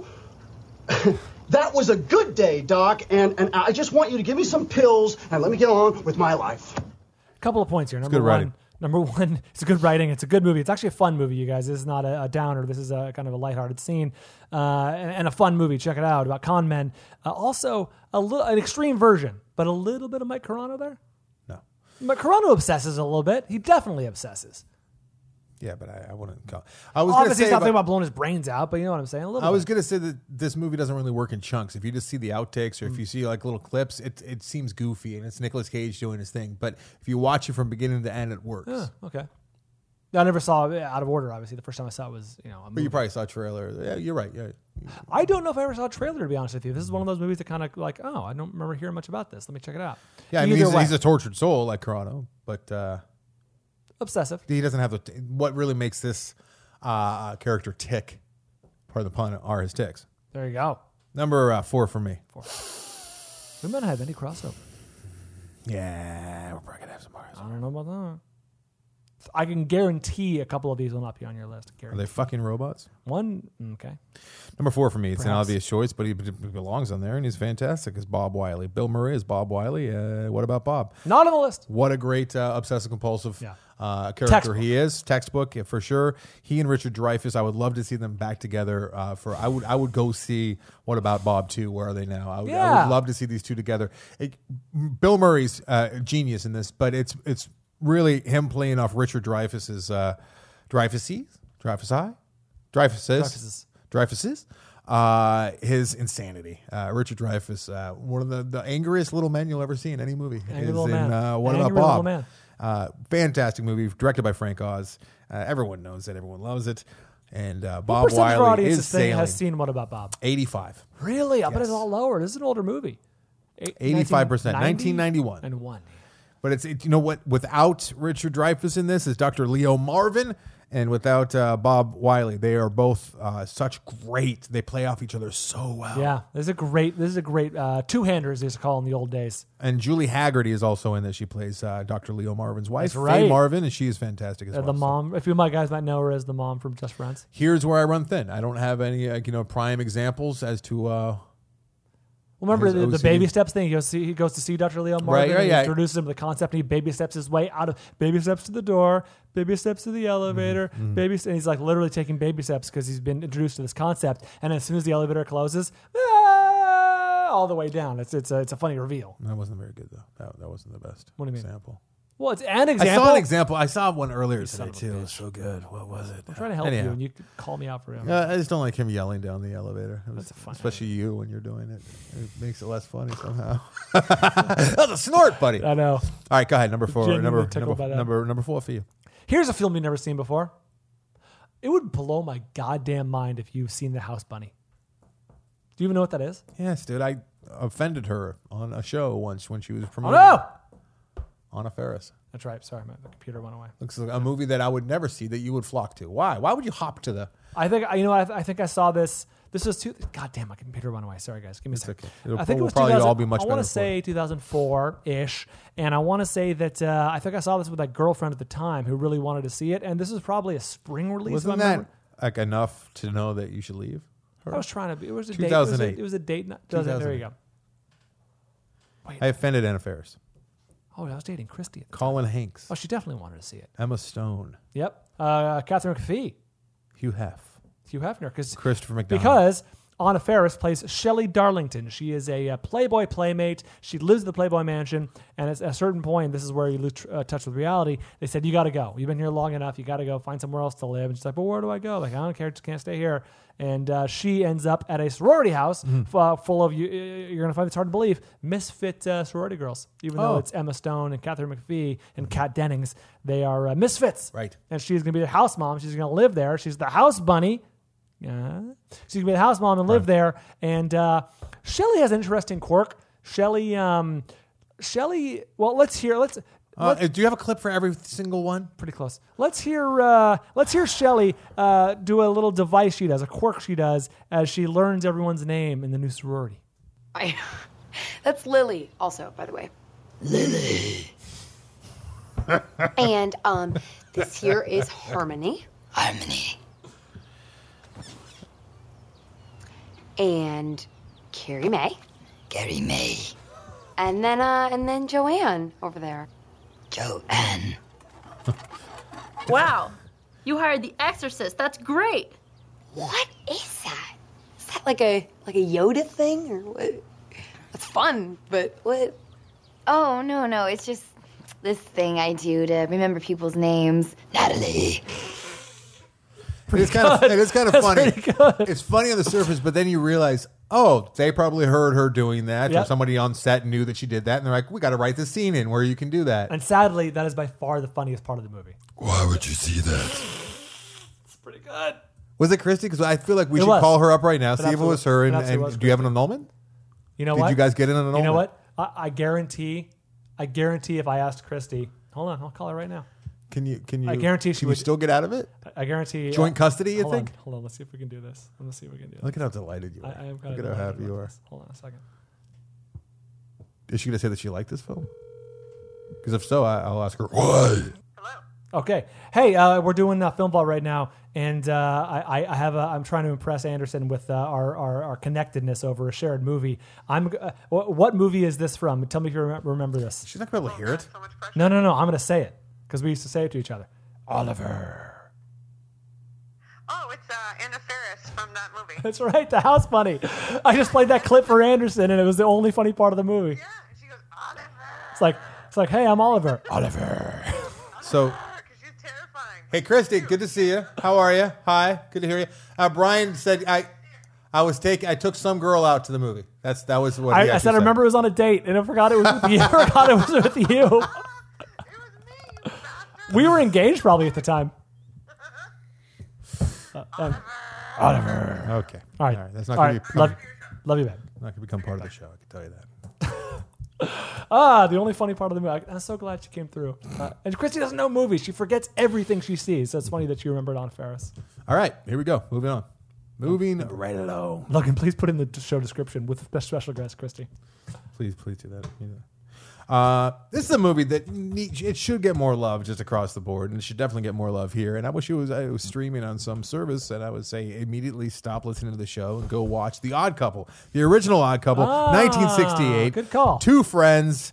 that was a good day, Doc, and I just want you to give me some pills and let me get on with my life. A couple of points here. Number one, it's a good writing. It's a good movie. It's actually a fun movie, you guys. This is not a downer. This is a kind of a lighthearted scene and a fun movie. Check it out, about con men. Also, an extreme version, but a little bit of Mike Carano there. No. Mike Carano obsesses a little bit. He definitely obsesses. Yeah, but I wouldn't call. I was obviously he's not thinking about blowing his brains out, but you know what I'm saying. I was going to say that this movie doesn't really work in chunks. If you just see the outtakes or if you see like little clips, it seems goofy and it's Nicolas Cage doing his thing. But if you watch it from beginning to end, it works. Okay. I never saw it out of order. Obviously, the first time I saw it was a movie. But you probably saw a trailer. Yeah, you're right. Yeah. I don't know if I ever saw a trailer, to be honest with you. This is one of those movies that kind of like, oh, I don't remember hearing much about this. Let me check it out. Yeah, I mean, he's a tortured soul like Carano, but obsessive. He doesn't have what really makes this character tick. Pardon the pun, are his ticks. There you go. Number 4 for me. 4. We might have any crossover. Yeah, we're probably gonna have some bars. I don't know about that. I can guarantee a couple of these will not be on your list. Are they fucking robots? One, okay. Number 4 for me. It's Perhaps. an obvious choice, but he belongs on there, and he's fantastic. Is Bob Wiley. Bill Murray is Bob Wiley. What about Bob? Not on the list. What a great obsessive compulsive character Textbook. he is. Textbook, for sure. He and Richard Dreyfuss, I would love to see them back together. I would go see What About Bob 2. Where are they now? I would love to see these two together. Bill Murray's genius in this, but it's really him playing off Richard Dreyfuss's his insanity. Richard Dreyfuss, one of the angriest little men you'll ever see in any movie. What About Bob? Fantastic movie, directed by Frank Oz. Everyone knows it. Everyone loves it. And Bob Wiley is sailing. Has seen What About Bob? 85. Really? I bet it's all lower. This is an older movie. 85%. 1991. And one. But it's you know what? Without Richard Dreyfuss in this is Dr. Leo Marvin and without Bob Wiley. They are both such great. They play off each other so well. Yeah, this is a great two-hander, as they used to call in the old days. And Julie Haggerty is also in this. She plays Dr. Leo Marvin's wife, That's right. Faye Marvin, and she is fantastic as well. The mom. A few of my guys might know her as the mom from Just Friends. Here's where I run thin. I don't have any prime examples as to. Remember his the OCD. baby steps thing? He goes to see Dr. Leo Marvin. Right, and yeah. he introduces him to the concept, and he baby steps his way out of baby steps to the door, baby steps to the elevator, and he's like literally taking baby steps because he's been introduced to this concept. And as soon as the elevator closes, all the way down. It's a funny reveal. That wasn't very good though. That wasn't the best. What do you mean? Example. Well, it's an example. I saw an example. I saw one earlier son today of a too. It bitch. was so good. What was it? I'm trying to help you, and you call me out for him. I just don't like him yelling down the elevator. That's a fun especially you when you're doing it. It makes it less funny somehow. That was a snort, buddy. I know. All right, go ahead. Number 4. Genuinely tickled by that. Number 4 for you. Here's a film you've never seen before. It would blow my goddamn mind if you've seen The House Bunny. Do you even know what that is? Yes, dude. I offended her on a show once when she was Oh promoting no! Anna Faris. That's right. Sorry, my computer went away. Looks like a movie that I would never see that you would flock to. Why? Why would you hop to the? I think I saw this. This was God damn, my computer went away. Sorry, guys. Give me a second. Okay. I think it It'll was probably 2000, all be much I better want to for say 2004-ish. And I want to say that I think I saw this with that girlfriend at the time who really wanted to see it. And this is probably a spring release. Wasn't if I that remember. like enough to know that you should leave? Her? I was trying to be. It was a 2008. date. It was a date. There you go. Wait. I offended Anna Faris. Oh, I was dating Christy at the time. Colin Hanks. Oh, she definitely wanted to see it. Emma Stone. Yep. Catherine McPhee. Hugh Hef. Hugh Hefner. Christopher McDonald. Because Anna Faris plays Shelley Darlington. She is a Playboy playmate. She lives in the Playboy mansion. And at a certain point, this is where you lose touch with reality. They said, you got to go. You've been here long enough. You got to go find somewhere else to live. And she's like, well, where do I go? Like, I don't care. Just can't stay here. And she ends up at a sorority house full of, you're going to find this hard to believe, misfit sorority girls. Even though it's Emma Stone and Catherine McPhee and Kat Dennings, they are misfits. Right. And she's going to be the house mom. She's going to live there. She's the house bunny. She's going to be the house mom and live there. And Shelley has an interesting quirk. Shelley, well, let's hear. Do you have a clip for every single one? Pretty close. Let's hear Shelley do a little device she does, a quirk she does as she learns everyone's name in the new sorority. That's Lily, also, by the way. Lily. And this here is Harmony. Harmony. And Carrie Mae. Carrie Mae. And then Joanne over there. Joanne. Wow. You hired the exorcist. That's great. What is that? Is that like a Yoda thing or what? That's fun, but what? Oh, no. It's just this thing I do to remember people's names. Natalie. It is kind of funny. It's funny on the surface, but then you realize, oh, they probably heard her doing that, or somebody on set knew that she did that, and they're like, we got to write the scene in where you can do that. And sadly, that is by far the funniest part of the movie. Why would you see that? It's pretty good. Was it Christy? Because I feel like we should call her up right now, see if it was her. And do you have an annulment? You know what? Did you guys get an annulment? You know what? I guarantee if I asked Christy, hold on, I'll call her right now. Can you? I guarantee she would still get out of it. I guarantee joint custody. You think? Hold on. Let's see if we can do this. Let's see if we can do this. Look at how delighted you are. I am Look at how happy you are. Hold on a second. Is she going to say that she liked this film? Because if so, I'll ask her why. Okay. Hey, we're doing Film Vault right now, and I'm trying to impress Anderson with our connectedness over a shared movie. What movie is this from? Tell me if you remember this. She's not going to be able to hear it. No. I'm going to say it because we used to say it to each other. Oliver. Oh, it's Anna Faris from that movie. That's right, The House Bunny. I just played that clip for Anderson, and it was the only funny part of the movie. Yeah, she goes, Oliver. It's like, hey, I'm Oliver. Oliver. So. She's terrifying. Hey, Christy, good to see you. How are you? Hi, good to hear you. Brian said I took some girl out to the movie. That was what I said. I remember it was on a date, and I forgot it was with you. I forgot it was with you. It was me. We were engaged probably at the time. Oliver. Okay. All right. That's not going to be. Love you, man. Not going to become part of the show. I can tell you that. The only funny part of the movie. I'm so glad she came through. And Christy doesn't know movies. She forgets everything she sees. So it's funny that you remembered Anna Faris. All right, here we go. Moving on. Moving right along. Logan, please put in the show description with the special guest, Christy. Please do that. This is a movie that it should get more love just across the board, and it should definitely get more love here. And I wish it was streaming on some service, and I would say immediately stop listening to the show and go watch The Odd Couple, the original Odd Couple, 1968. Good call. Two friends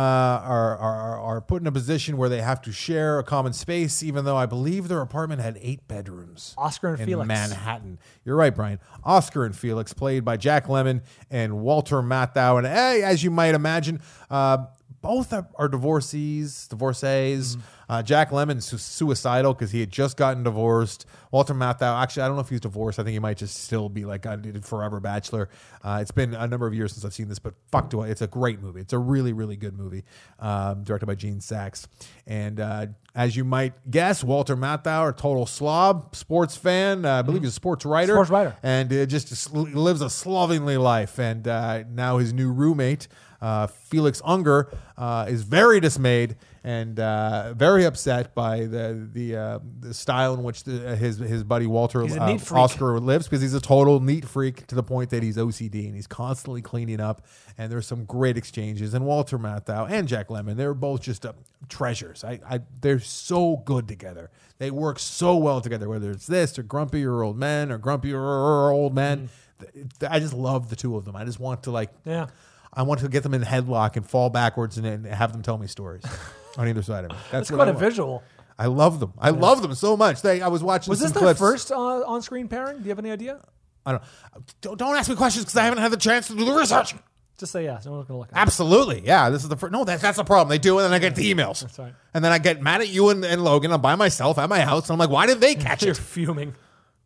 are put in a position where they have to share a common space, even though I believe their apartment had 8 bedrooms. Oscar and in Felix. Manhattan. You're right, Brian. Oscar and Felix, played by Jack Lemmon and Walter Matthau. And as you might imagine, both are divorcees. Jack Lemmon's suicidal because he had just gotten divorced. Walter Matthau, actually, I don't know if he's divorced. I think he might just still be like a forever bachelor. It's been a number of years since I've seen this, but it's a great movie. It's a really, really good movie, directed by Gene Saks. And as you might guess, Walter Matthau, a total slob, sports fan. I believe he's a sports writer. And just lives a slovenly life. And now his new roommate, Felix Unger, is very dismayed and very upset by the style in which his buddy Walter Oscar lives, because he's a total neat freak to the point that he's OCD and he's constantly cleaning up. And there's some great exchanges. And Walter Matthau and Jack Lemmon, they're both just treasures. They're so good together. They work so well together, whether it's this or grumpier old men or grumpier old men. I just love the two of them. I just want to I want to get them in a headlock and fall backwards and have them tell me stories on either side of me. That's quite a visual. I love them. I love them so much. I was watching. Was some this their clips. first on-screen pairing? Do you have any idea? I don't ask me questions because I haven't had the chance to do the research. Just say yes. No one's gonna look at it. Absolutely, yeah. This is the first. No, that's the problem. They do it, and then I get the emails. That's right. And then I get mad at you and Logan. I'm by myself at my house, and I'm like, why didn't they catch You're it? fuming.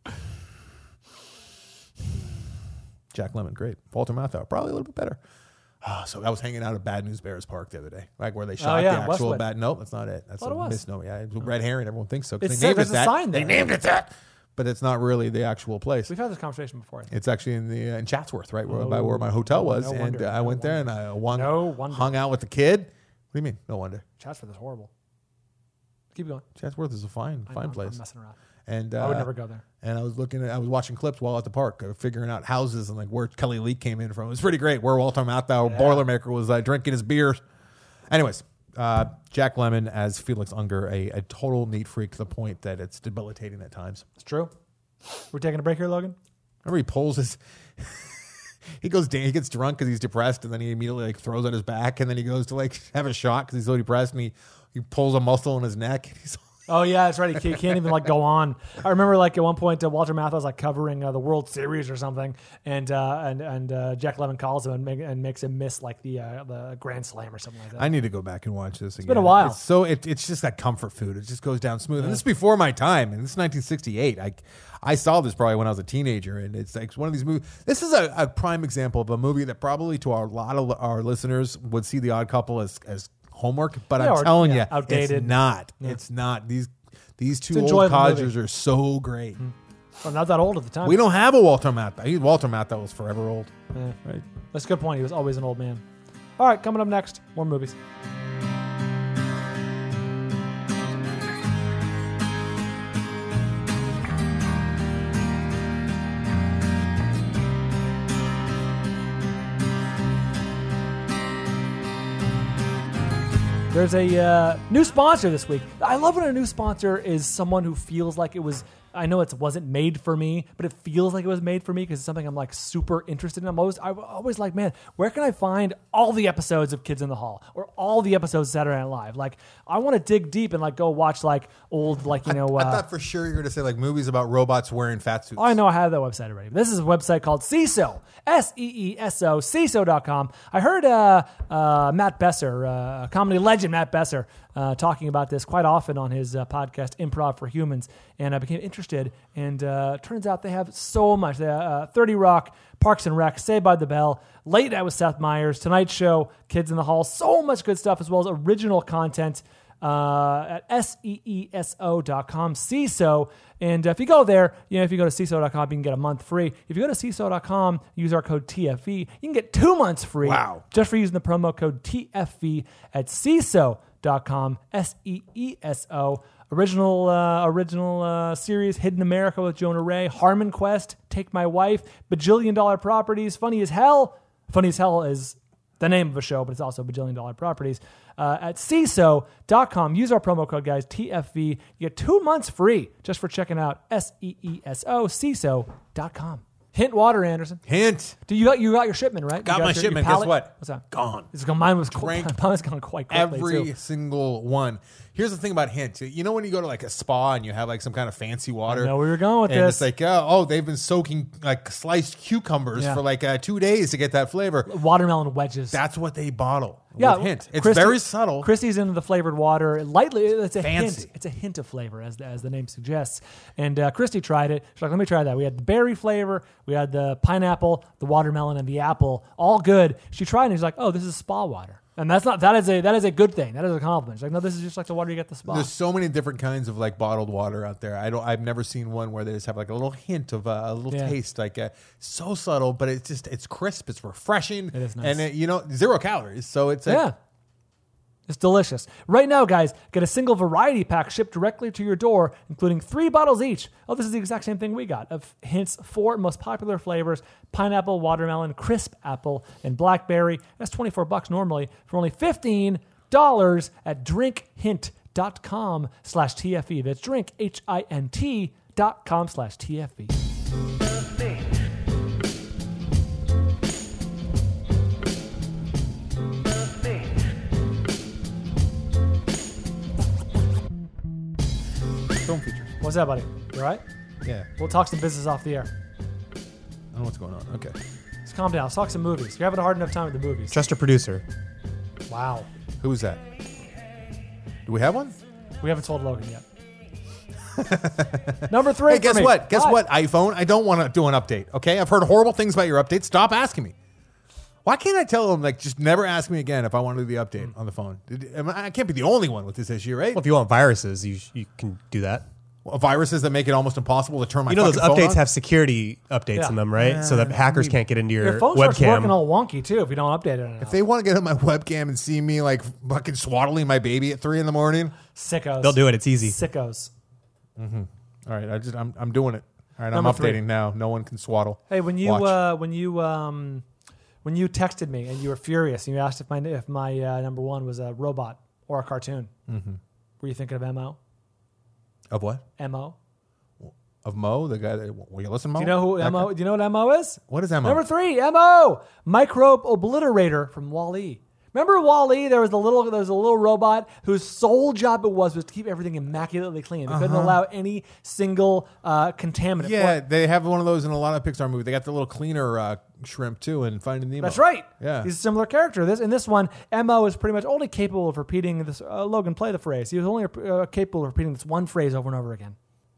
Jack Lemmon, great. Walter Matthau, probably a little bit better. So I was hanging out at Bad News Bears Park the other day, like where they shot the actual Westwood. bad. Nope, that's not it. That's a misnomer. Yeah, it's a red herring. Everyone thinks so. It's They named it there's a that. sign there. They named it that, but it's not really the actual place. We've had this conversation before. It's actually in Chatsworth, right, by where my hotel was, no wonder. I went there and I No wonder. hung out with the kid. What do you mean? No wonder. Chatsworth is horrible. Keep going. Chatsworth is a fine place. I'm messing around. And I would never go there. And I was watching clips while at the park, figuring out houses and like where Kelly Leak came in from. It was pretty great. Where Walter Matthau, Boilermaker, was drinking his beer. Anyways, Jack Lemmon as Felix Unger, a total neat freak to the point that it's debilitating at times. It's true. We're taking a break here, Logan. Remember he pulls his. He gets drunk because he's depressed, and then he immediately throws out his back, and then he goes to have a shot because he's so depressed, and he pulls a muscle in his neck. And he's Oh yeah, that's right. He can't even go on. I remember at one point Walter Matthau was covering the World Series or something, and Jack Lemmon calls him and makes him miss the Grand Slam or something like that. I need to go back and watch this again. It's been a while. It's just that comfort food. It just goes down smooth. And this is before my time, and this is 1968. I saw this probably when I was a teenager, and it's like one of these movies. This is a prime example of a movie that probably to a lot of our listeners would see The Odd Couple as homework, but I'm telling you, outdated. It's not. Yeah. It's not. These two old codgers are so great. Well, not that old at the time. We don't have a Walter Matthau. Walter Matthau was forever old. Yeah. Right. That's a good point. He was always an old man. All right, coming up next, more movies. There's a new sponsor this week. I love when a new sponsor is someone who feels like it was, I know it wasn't made for me, but it feels like it was made for me because it's something I'm super interested in. I'm always like, man, where can I find all the episodes of Kids in the Hall or all the episodes of Saturday Night Live? I want to dig deep and go watch old, I thought for sure you were going to say movies about robots wearing fat suits. Oh, I know I have that website already. This is a website called Seeso, SEESO, Seeso.com. I heard Matt Besser, comedy legend Matt Besser, talking about this quite often on his podcast, Improv for Humans, and I became interested, and turns out they have so much. 30 Rock, Parks and Rec, Saved by the Bell, Late Night with Seth Meyers, Tonight Show, Kids in the Hall, so much good stuff, as well as original content. at seeso.com. CISO. And if you go there, if you go to CISO.com, you can get a month free. If you go to CISO.com, use our code TFE, you can get 2 months free. Wow. Just for using the promo code TFE at CISO.com, SEESO. Original series, Hidden America with Jonah Ray, Harmon Quest, Take My Wife, Bajillion Dollar Properties, Funny as Hell. Funny as Hell is the name of a show, but it's also Bajillion Dollar Properties. At CISO.com, use our promo code, guys, TFV. You get 2 months free just for checking out SEESO, CISO.com. Hint water, Anderson. Hint. You got your shipment, right? Got you my your shipment. pallet? Guess what? What's that? Gone. Mine was gone quite quickly, Every too. single one. Here's the thing about Hint. You know when you go to like a spa and you have like some kind of fancy water? I know where you're going with and this. it's like, they've been soaking like sliced cucumbers for like 2 days to get that flavor. Watermelon wedges. That's what they bottle Yeah, with Hint. It's Christy- very subtle. Christy's into the flavored water. Lightly, it's a Fancy. hint. It's a hint of flavor, as the name suggests. And Christy tried it. She's like, let me try that. We had the berry flavor, we had the pineapple, the watermelon, and the apple. All good. She tried it and she's like, oh, this is spa water. And that is a good thing. That is a compliment. She's like, no, this is just like the water you get at the spa. There's so many different kinds of like bottled water out there. I've never seen one where they just have like a little hint of a little taste, like so subtle, but it's crisp, it's refreshing, It is nice. and 0 calories. So it's It's delicious. Right now, guys, get a single variety pack shipped directly to your door, including 3 bottles each. Oh, this is the exact same thing we got of Hint's 4 most popular flavors: pineapple, watermelon, crisp apple, and blackberry. That's $24 normally for only $15 at drinkhint.com/TFE. That's drink, HINT.com/TFE. film features. What's that, buddy? You all right? Yeah. We'll talk some business off the air. I don't know what's going on. Okay. Just calm down. Let's talk some movies. You're having a hard enough time with the movies. Trust a producer. Wow. Who's that? Do we have one? We haven't told Logan yet. Number 3. Hey, guess for me. what? Guess what, iPhone? I don't want to do an update, okay? I've heard horrible things about your update. Stop asking me. Why can't I tell them, like, just never ask me again if I want to do the update on the phone? I can't be the only one with this issue, right? Well, if you want viruses, you can do that. Well, viruses that make it almost impossible to turn my those fucking phone updates on? have security updates in them, right? So that hackers can't get into your phone starts working webcam. all wonky, too, if you don't update it enough. If they want to get on my webcam and see me, like, fucking swaddling my baby at 3 a.m. Sickos. They'll do it. It's easy. Sickos. Mm-hmm. All right, I'm doing it. All right, Number I'm 3. updating now. No one can swaddle. Hey, when you Watch. when you texted me and you were furious and you asked if my number 1 was a robot or a cartoon, were you thinking of MO? Of what? MO? Of Mo, the guy that... Will you listen, Mo? Do you know who That MO? guy? Do you know what MO is? What is MO? Number 3, MO, Microbe Obliterator from Wall-E. Remember Wall-E? There was a little robot whose sole job it was to keep everything immaculately clean. They couldn't allow any single contaminant. Yeah, they have one of those in a lot of Pixar movies. They got the little cleaner shrimp too in Finding Nemo. That's right. Yeah. He's a similar character. In this one, MO is pretty much only capable of repeating this. Logan, play the phrase. He was only capable of repeating this one phrase over and over again.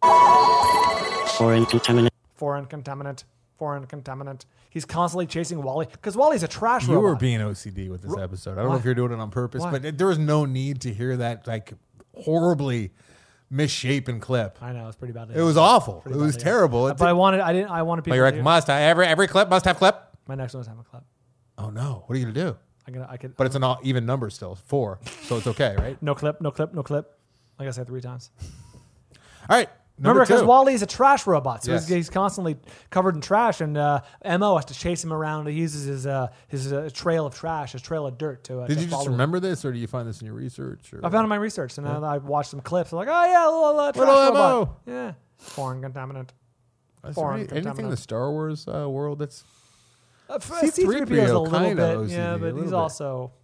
Foreign contaminant. Foreign contaminant. Foreign contaminant. He's constantly chasing Wall-E because Wall-E's a trash You robot. were being OCD with this episode. I don't know if you're doing it on purpose, Why? but there was no need to hear that like horribly misshapen clip. I know it's pretty bad. It was awful. It Pretty was bad, terrible. But I wanted people. But you're like, to hear. every clip must have clip. My next one was have a clip. Oh no! What are you gonna do? I could. But it's an even number still, 4, so it's okay, right? No clip. No clip. No clip. Like I said 3 times. All right. Remember, because 2. Wall-E's a trash robot, so Yes. he's constantly covered in trash, and MO has to chase him around. He uses his trail of trash, his trail of dirt to. Did to you just follow him. remember this, or do you find this in your research? Or I found it in my research, and I watched some clips. I'm like, oh yeah, little trash Little robot. MO. Yeah, foreign contaminant. Is there Foreign anything in the contaminant. Star Wars world that's C-3PO is a little kinda bit, OCD, yeah, a but little he's bit. also,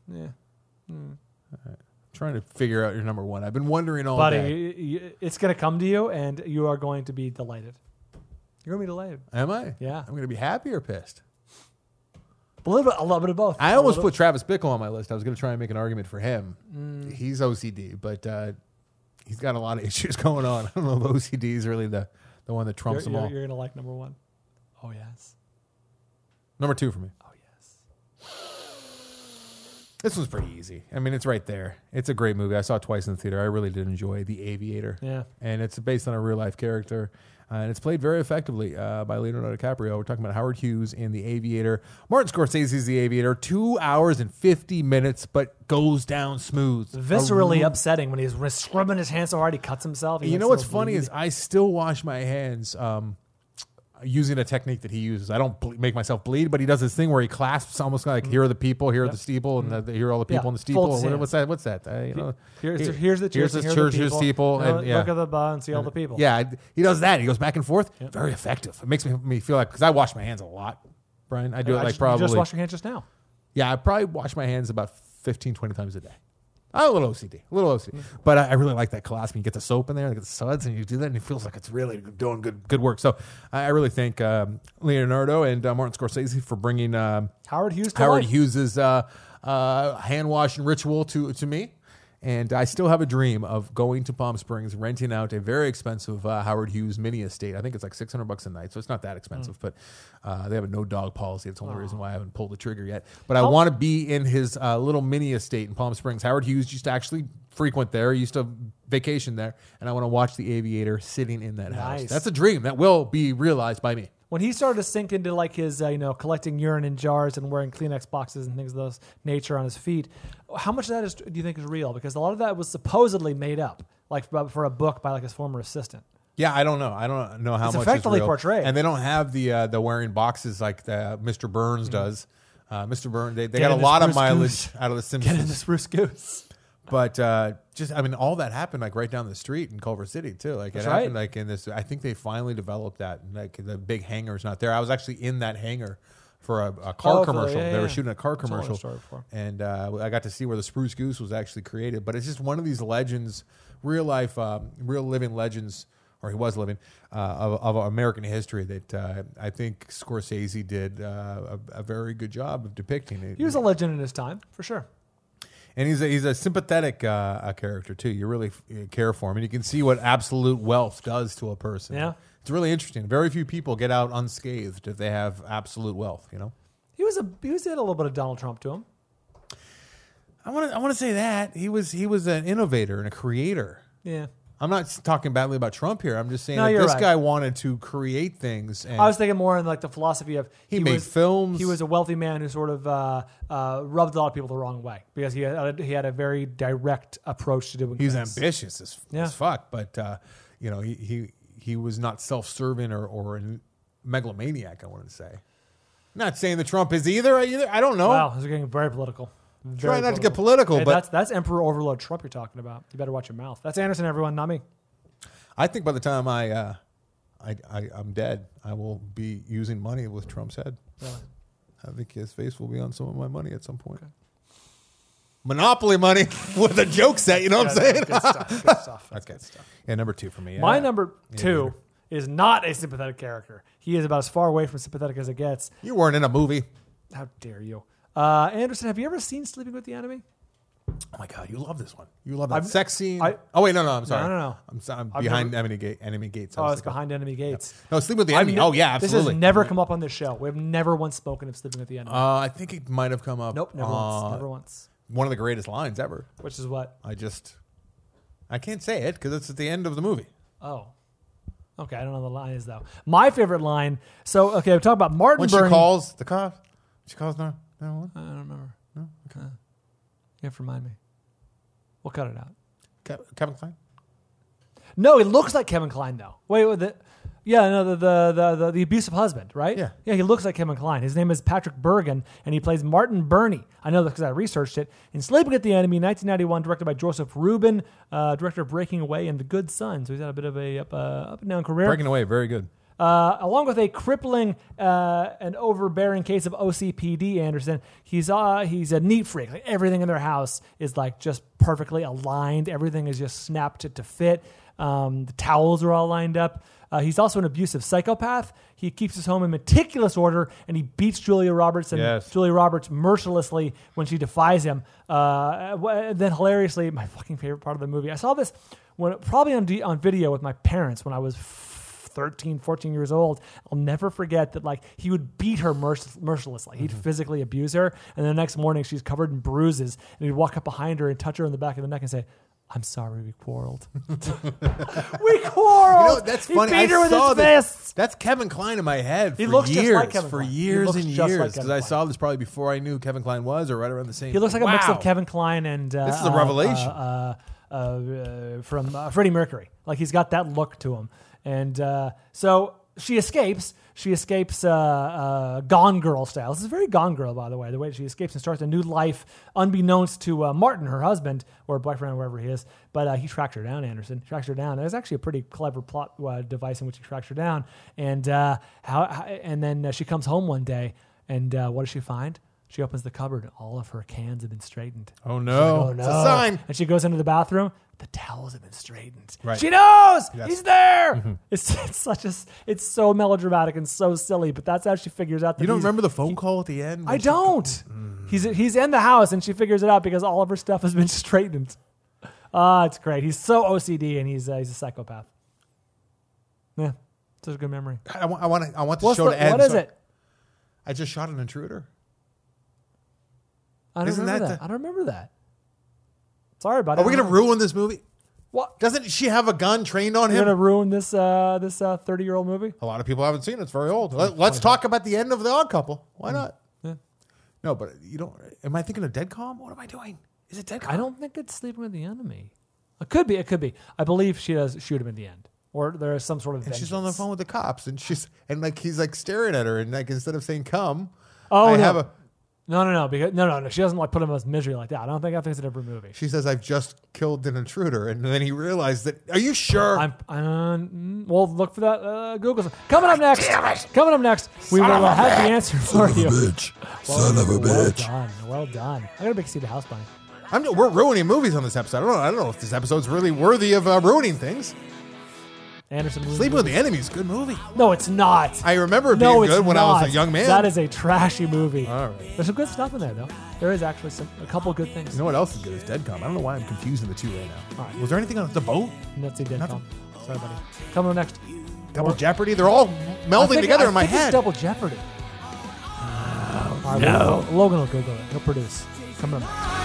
trying to figure out your number 1? I've been wondering all buddy, day. it's going to come to you, and you are going to be delighted. You're going to be delighted. Am I? Yeah. I'm going to be happy or pissed. A little bit of both. I almost put Travis Bickle on my list. I was going to try and make an argument for him. He's OCD, but he's got a lot of issues going on. I don't know if OCD is really the one that trumps them all. You're going to like number 1. Oh yes. Number 2 for me. Oh yes. This one's pretty easy. I mean, it's right there. It's a great movie. I saw it twice in the theater. I really did enjoy The Aviator. Yeah. And it's based on a real life character. And it's played very effectively by Leonardo DiCaprio. We're talking about Howard Hughes in The Aviator. Martin Scorsese's The Aviator. 2 hours and 50 minutes, but goes down smooth. Viscerally upsetting when he's scrubbing his hands so hard he cuts himself. You know what's funny is I still wash my hands using a technique that he uses. I don't make myself bleed, but he does this thing where he clasps almost like here are the people, here are the steeple, and here are all the people in the steeple. What's that? What's that? Here's the church. Here's the church. Here's steeple. And look at the bar and see all the people. Yeah, he does that. He goes back and forth. Yep. Very effective. It makes me feel like, because I wash my hands a lot, Brian. I do it like probably. You just wash your hands just now. Yeah, I probably wash my hands about 15, 20 times a day. I'm a little OCD. But I really like that clasp. You get the soap in there, you get the suds, and you do that, and it feels like it's really doing good work. So I really thank Leonardo and Martin Scorsese for bringing Howard Hughes Hughes's hand washing ritual to me. And I still have a dream of going to Palm Springs, renting out a very expensive Howard Hughes mini estate. I think it's like $600 a night, so it's not that expensive. But they have a no dog policy. It's the only reason why I haven't pulled the trigger yet. But I want to be in his little mini estate in Palm Springs. Howard Hughes used to actually frequent there. He used to vacation there, and I want to watch The Aviator sitting in that house. That's a dream that will be realized by me. When he started to sink into like his, collecting urine in jars and wearing Kleenex boxes and things of those nature on his feet, how much of that do you think is real? Because a lot of that was supposedly made up, like for a book by like his former assistant. Yeah, I don't know. I don't know how much effectively is real. portrayed, and they don't have the wearing boxes like Mr. Burns does. Mr. Burns, they got a lot of mileage out of the Simpsons. Get in the Spruce Goose. But all that happened like right down the street in Culver City too. Like it happened like in this. I think they finally developed that. Like the big hangar's not there. I was actually in that hangar for a car commercial. They were shooting a car commercial, and I got to see where the Spruce Goose was actually created. But it's just one of these legends, real life, real living legends, or he was living of American history that I think Scorsese did a very good job of depicting it. He was a legend in his time, for sure. And he's a sympathetic character too. You really care for him, and you can see what absolute wealth does to a person. Yeah, it's really interesting. Very few people get out unscathed if they have absolute wealth. You know, he had a little bit of Donald Trump to him. I want to say that he was an innovator and a creator. Yeah. I'm not talking badly about Trump here. I'm just saying that this guy wanted to create things. And I was thinking more in like the philosophy of he made films. He was a wealthy man who sort of rubbed a lot of people the wrong way because he had a very direct approach to doing things. He was ambitious as fuck, but he was not self-serving or a megalomaniac, I wanted to say. Not saying that Trump is either. I don't know. Wow, this is getting very political. Try not to get political, hey, but that's Emperor Overlord Trump you're talking about. You better watch your mouth. That's Anderson, everyone, not me. I think by the time I'm dead, I will be using money with Trump's head. Really? I think his face will be on some of my money at some point. Okay. Monopoly money with a joke set. You know what I'm saying? Good stuff. Good stuff. That's good stuff. Yeah, number 2 for me. Yeah. My number 2 is not a sympathetic character. He is about as far away from sympathetic as it gets. You weren't in a movie. How dare you? Anderson, have you ever seen Sleeping with the Enemy? Oh my God, you love this one. You love that sex scene. Oh wait, no, I'm sorry. No. I'm behind Enemy Gates. Oh, it's behind Enemy Gates. Yeah. No, Sleeping with the Enemy. Yeah, absolutely. This has never come up on this show. We've never once spoken of Sleeping with the Enemy. I think it might have come up. Nope, never once. One of the greatest lines ever. Which is what? I can't say it because it's at the end of the movie. Oh. Okay, I don't know what the line is though. My favorite line. So, okay, we're talking about Martin when Burney. She calls the cops. She calls no. I don't remember. No? Okay. You have to remind me. We'll cut it out. Kevin Kline? No, it looks like Kevin Kline though. Wait, the abusive husband, right? Yeah. Yeah, he looks like Kevin Kline. His name is Patrick Bergen, and he plays Martin Burney. I know this because I researched it. In Sleeping with the Enemy, 1991, directed by Joseph Rubin, director of Breaking Away and The Good Son. So he's had a bit of a up and down career. Breaking Away, very good. Along with a crippling and overbearing case of OCPD, Anderson, he's a neat freak. Like everything in their house is like just perfectly aligned. Everything is just snapped to fit. The towels are all lined up. He's also an abusive psychopath. He keeps his home in meticulous order, and he beats Julia Roberts Julia Roberts mercilessly when she defies him. Then hilariously, my fucking favorite part of the movie. I saw this probably on video with my parents when I was 13, 14 years old. I'll never forget that, like, he would beat her mercilessly. He'd physically abuse her. And the next morning, she's covered in bruises. And he'd walk up behind her and touch her in the back of the neck and say, I'm sorry we quarreled. We quarreled. That's funny. He beat her with saw his this. fists. That's Kevin Kline in my head. He for looks years, just like Kevin for Kline. He years looks and just like years. Kevin Because I Kline. saw this probably before I knew who Kevin Kline was, or right around the same. He looks like a mix Wow. of Kevin Kline and This is a revelation. From Freddie Mercury. Like, he's got that look to him. And so she escapes. She escapes Gone Girl style. This is very Gone Girl, by the way, the way she escapes and starts a new life unbeknownst to Martin, her husband, or boyfriend, wherever he is. But he tracks her down, Anderson. Tracks her down. There's actually a pretty clever plot device in which he tracks her down. And then she comes home one day, and what does she find? She opens the cupboard, and all of her cans have been straightened. Oh, no. Like, It's a sign. And she goes into the bathroom. The towels have been straightened. Right. She knows Yes. he's there. It's so melodramatic and so silly, but that's how she figures out. That You don't remember the phone call at the end? I don't. He's in the house and she figures it out because all of her stuff has been straightened. It's great. He's so OCD and he's a psychopath. Yeah, such a good memory. I want the show to end. What is it? I just shot an intruder. I don't Isn't remember that that. I don't remember that. Sorry about it. Are we going to ruin this movie? What? Doesn't she have a gun trained on You're him? going to ruin this 30-year-old movie? A lot of people haven't seen it. It's very old. Let's talk about the end of The Odd Couple. Why not? Yeah. No, but you don't. Am I thinking of Dead Calm? What am I doing? Is it Dead Calm? I don't think it's Sleeping with the Enemy. It could be. It could be. I believe she does shoot him in the end, or there is some sort of. And she's on the vengeance. phone with the cops, and he's like staring at her, and like instead of saying "come," Oh, I no. have a. No. Because no. She doesn't like put him as misery like that. I don't think it's in every movie. She says, "I've just killed an intruder," and then he realized that. Are you sure? Well, look for that. Google. Coming up next. Coming up next, we will have the answer for you. Son of a bitch. Well done. I gotta make you see the house bunny. We're ruining movies on this episode. I don't know if this episode's really worthy of ruining things. Anderson. Sleeping with the Enemy is a good movie. No, it's not. I remember it being good when I was a young man. That is a trashy movie. All right. There's some good stuff in there, though. There is actually a couple good things. You know what else is good is Dead Calm. I don't know why I'm confusing the two right now. All right. Was there anything on the boat? That's a dead Nothing. call. Sorry, buddy. Coming up next. Double Jeopardy? They're all melding together in my I think head. It's Double Jeopardy. All right, Logan will Google it. He'll produce. Coming up next.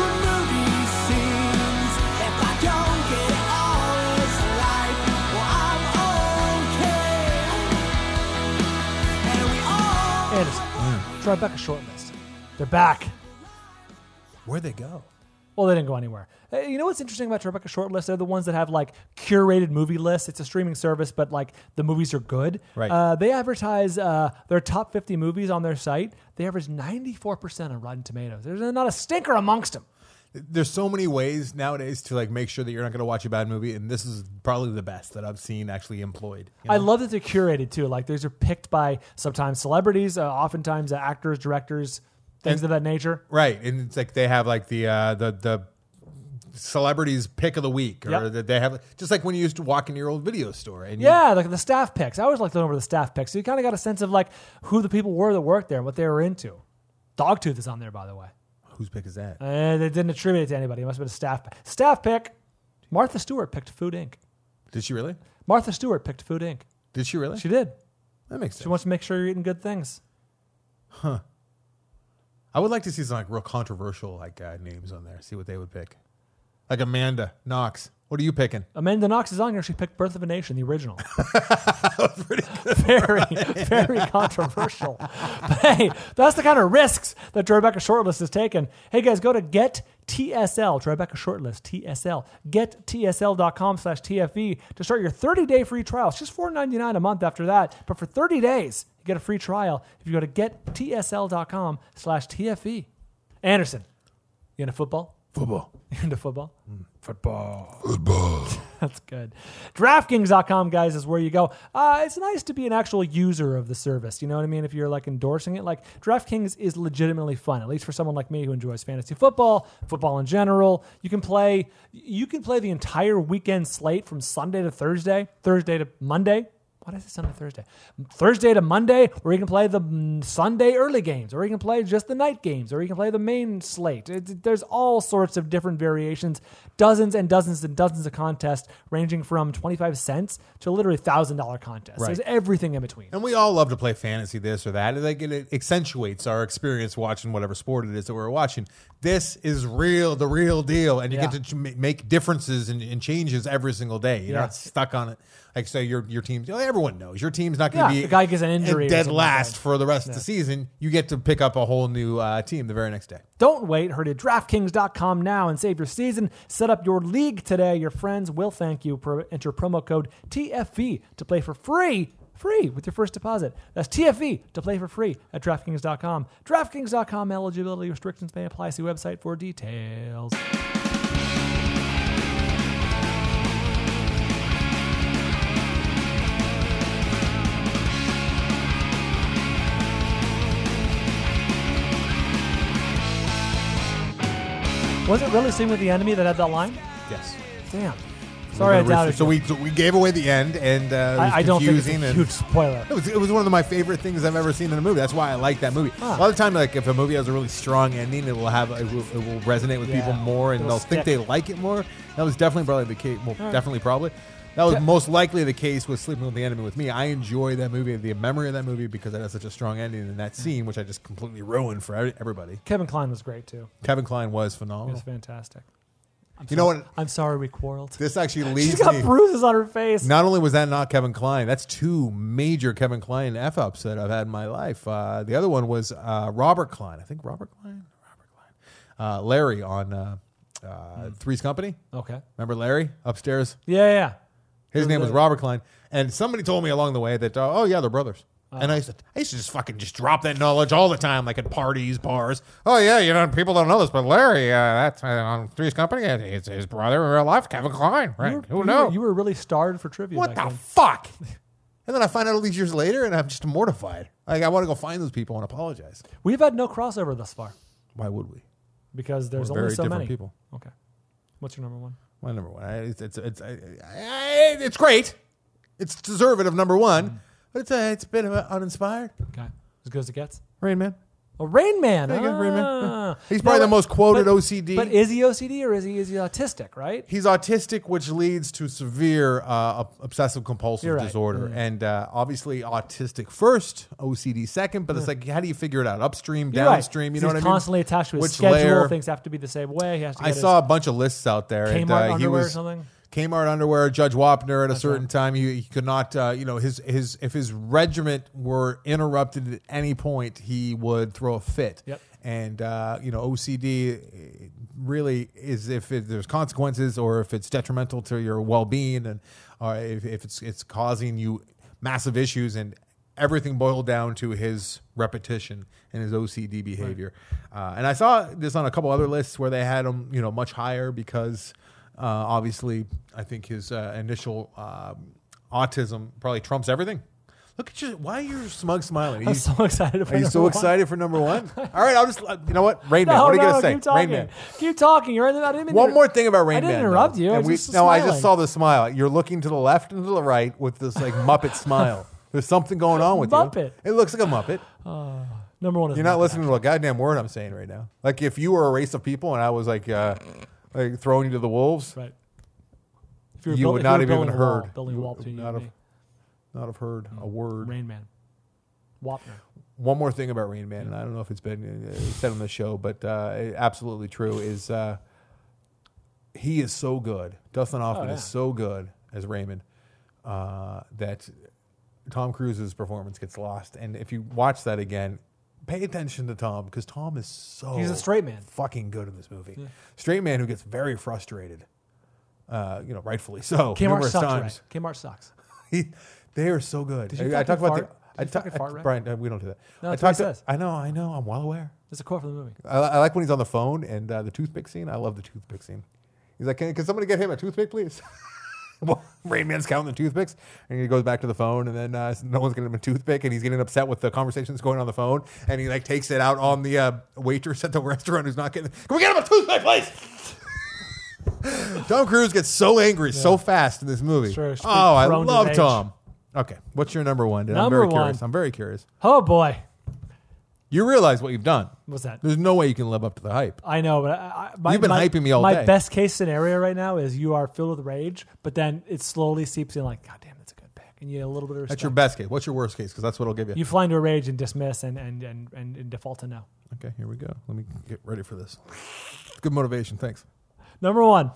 Anderson, Tribeca Shortlist. They're back. Where'd they go? Well, they didn't go anywhere. You know what's interesting about Tribeca Shortlist? They're the ones that have like curated movie lists. It's a streaming service, but like the movies are good. Right. They advertise their top 50 movies on their site. They average 94% on Rotten Tomatoes. There's not a stinker amongst them. There's so many ways nowadays to like make sure that you're not going to watch a bad movie, and this is probably the best that I've seen actually employed. You know? I love that they're curated too. Like these are picked by sometimes celebrities, oftentimes actors, directors, things of that nature. Right, and it's like they have like the celebrities pick of the week, or Yep. that they have just like when you used to walk into your old video store. And Yeah, like the staff picks. I always like looking over the staff picks. So you kind of got a sense of like who the people were that worked there and what they were into. Dogtooth is on there, by the way. whose pick is that? They didn't attribute it to anybody. It must have been a staff pick. Martha Stewart picked Food Inc. Did she really? Martha Stewart picked Food Inc. Did she really? She did. That makes sense. She wants to make sure you're eating good things. I would like to see some like real controversial like names on there. See what they would pick. Like Amanda Knox. What are you picking? Amanda Knox is on here. She picked Birth of a Nation, the original. Very, very controversial. But hey, that's the kind of risks that Tribeca Shortlist is taking. Hey guys, go to Get TSL, Tribeca Shortlist, TSL, gettsl.com/TFE to start your 30-day free trial. It's just $4.99 a month after that. But for 30 days, you get a free trial if you go to gettsl.com/TFE. Anderson, you into football? Football. You into football? Football. That's good. DraftKings.com, guys, is where you go. It's nice to be an actual user of the service. You know what I mean? If you're like endorsing it, like DraftKings is legitimately fun, at least for someone like me who enjoys fantasy football in general. You can play the entire weekend slate from Sunday to Thursday to Monday. Why did I say Sunday, Thursday? Thursday to Monday, or you can play the Sunday early games, or you can play just the night games, or you can play the main slate. There's all sorts of different variations, dozens and dozens and dozens of contests, ranging from 25 cents to literally $1,000 contests. Right. There's everything in between. And we all love to play fantasy, this or that. It accentuates our experience watching whatever sport it is that we're watching. This is the real deal, and you get to make differences and changes every single day. You're not stuck on it. Like, say your team, everyone knows your team's not going to be the guy gets an injury dead last for the rest of the season. You get to pick up a whole new team the very next day. Don't wait. Hurry to DraftKings.com now and save your season. Set up your league today. Your friends will thank you. Enter promo code TFV to play for free with your first deposit. That's TFV to play for free at DraftKings.com. DraftKings.com eligibility restrictions may apply. See website for details. Was it really Sing with the Enemy that had that line? Yes. Damn. Sorry, I doubted So you. we gave away the end, and it was I don't think it's confusing. a huge spoiler. It was one of my favorite things I've ever seen in a movie. That's why I like that movie. A lot of the time, like if a movie has a really strong ending, it will resonate with people more, and they'll think they like it more. That was definitely probably the case. Well, definitely probably. That was most likely the case with Sleeping with the Enemy with me. I enjoy that movie, the memory of that movie, because it has such a strong ending, and that scene, which I just completely ruined for everybody. Kevin Kline was great too. Kevin Kline was phenomenal. He was fantastic. You know what? I'm sorry we quarreled. This actually leads She's got bruises on her face. Not only was that not Kevin Kline, that's two major Kevin Kline F-ups that I've had in my life. The other one was Robert Kline. I think Robert Kline? Larry on Three's Company. Okay. Remember Larry upstairs? Yeah. His name was Robert Kline. And somebody told me along the way that, oh, yeah, they're brothers. And I used to just fucking drop that knowledge all the time, like at parties, bars. Oh, yeah, people don't know this, but Larry, that's on Three's Company. It's his brother in real life, Kevin Kline. Right? Who knows? You were really starved for trivia. What the fuck? And then I find out all these years later, and I'm just mortified. Like, I want to go find those people and apologize. We've had no crossover thus far. Why would we? Because there's We're only very so different many people. Okay. What's your number one? My number one. It's great. It's deserving of number one. But it's a bit of uninspired. Okay. As good as it gets. Rain Man. Oh, Rain Man. Rain Man. He's probably the most quoted OCD. But is he OCD or is he autistic, right? He's autistic, which leads to severe obsessive compulsive disorder. Mm. And obviously autistic first, OCD second. But it's like, how do you figure it out? Upstream, downstream, you know what I mean? He's constantly attached to his Which schedule. layer? Things have to be the same way. He has to I saw a bunch of lists out there. Kmart and, underwear or something? Kmart underwear, Judge Wapner at a certain time, he could not, if his regiment were interrupted at any point, he would throw a fit. Yep. And, OCD really is if there's consequences or if it's detrimental to your well-being and if it's causing you massive issues, and everything boiled down to his repetition and his OCD behavior. Right. And I saw this on a couple other lists where they had him, much higher because... obviously, I think his initial autism probably trumps everything. Look at you. Why are you smug smiling? I'm so excited for Are you so excited for number one? All right, I'll just, you know what? Rain Man. No, what are you going to say? Keep talking. Rain Man. Keep talking. You're in the, I didn't One more thing about Rain Man. I didn't interrupt you. I I just smiling. saw the smile. You're looking to the left and to the right with this like Muppet smile. There's something going on with Muppet. you. It looks like a Muppet. Number one is You're not Muppet, listening to a goddamn word I'm saying right now. Like if you were a race of people and I was like throwing you to the wolves. Right. You would not have even heard. Building a wall between you and me. Not have heard a word. Rain Man. Wapner. One more thing about Rain Man, and I don't know if it's been said on the show, but absolutely true, is he is so good. Dustin Hoffman is so good as Raymond that Tom Cruise's performance gets lost. And if you watch that again, pay attention to Tom, because Tom is he's a straight man. Fucking good in this movie. Yeah. Straight man who gets very frustrated. Rightfully so. Kmart sucks, right? Kmart sucks. They are so good. Did you fucking fart? Brian, we don't do that. No, that's what he says. I know. I'm well aware. It's a quote from the movie. I like when he's on the phone and the toothpick scene. I love the toothpick scene. He's like, can somebody get him a toothpick, please? Well, Rain Man's counting the toothpicks, and he goes back to the phone, and then no one's getting him a toothpick, and he's getting upset with the conversations going on the phone, and he like takes it out on the waitress at the restaurant who's not getting. Can we get him a toothpick, please? Tom Cruise gets so angry so fast in this movie. Sure, I love Tom. Okay. What's your number one? Dude? Number I'm very one. curious. I'm very curious. Oh boy, You realize what you've done. what's that? There's no way you can live up to the hype. I know, but You've been hyping me all my day. best case scenario right now is you are filled with rage, but then it slowly seeps in like, God damn, that's a good pick, and you get a little bit of respect. That's your best case. What's your worst case? Because that's what it'll give you. You fly into a rage and dismiss and default to no. Okay, here we go. Let me get ready for this. Good motivation. Thanks. Number one.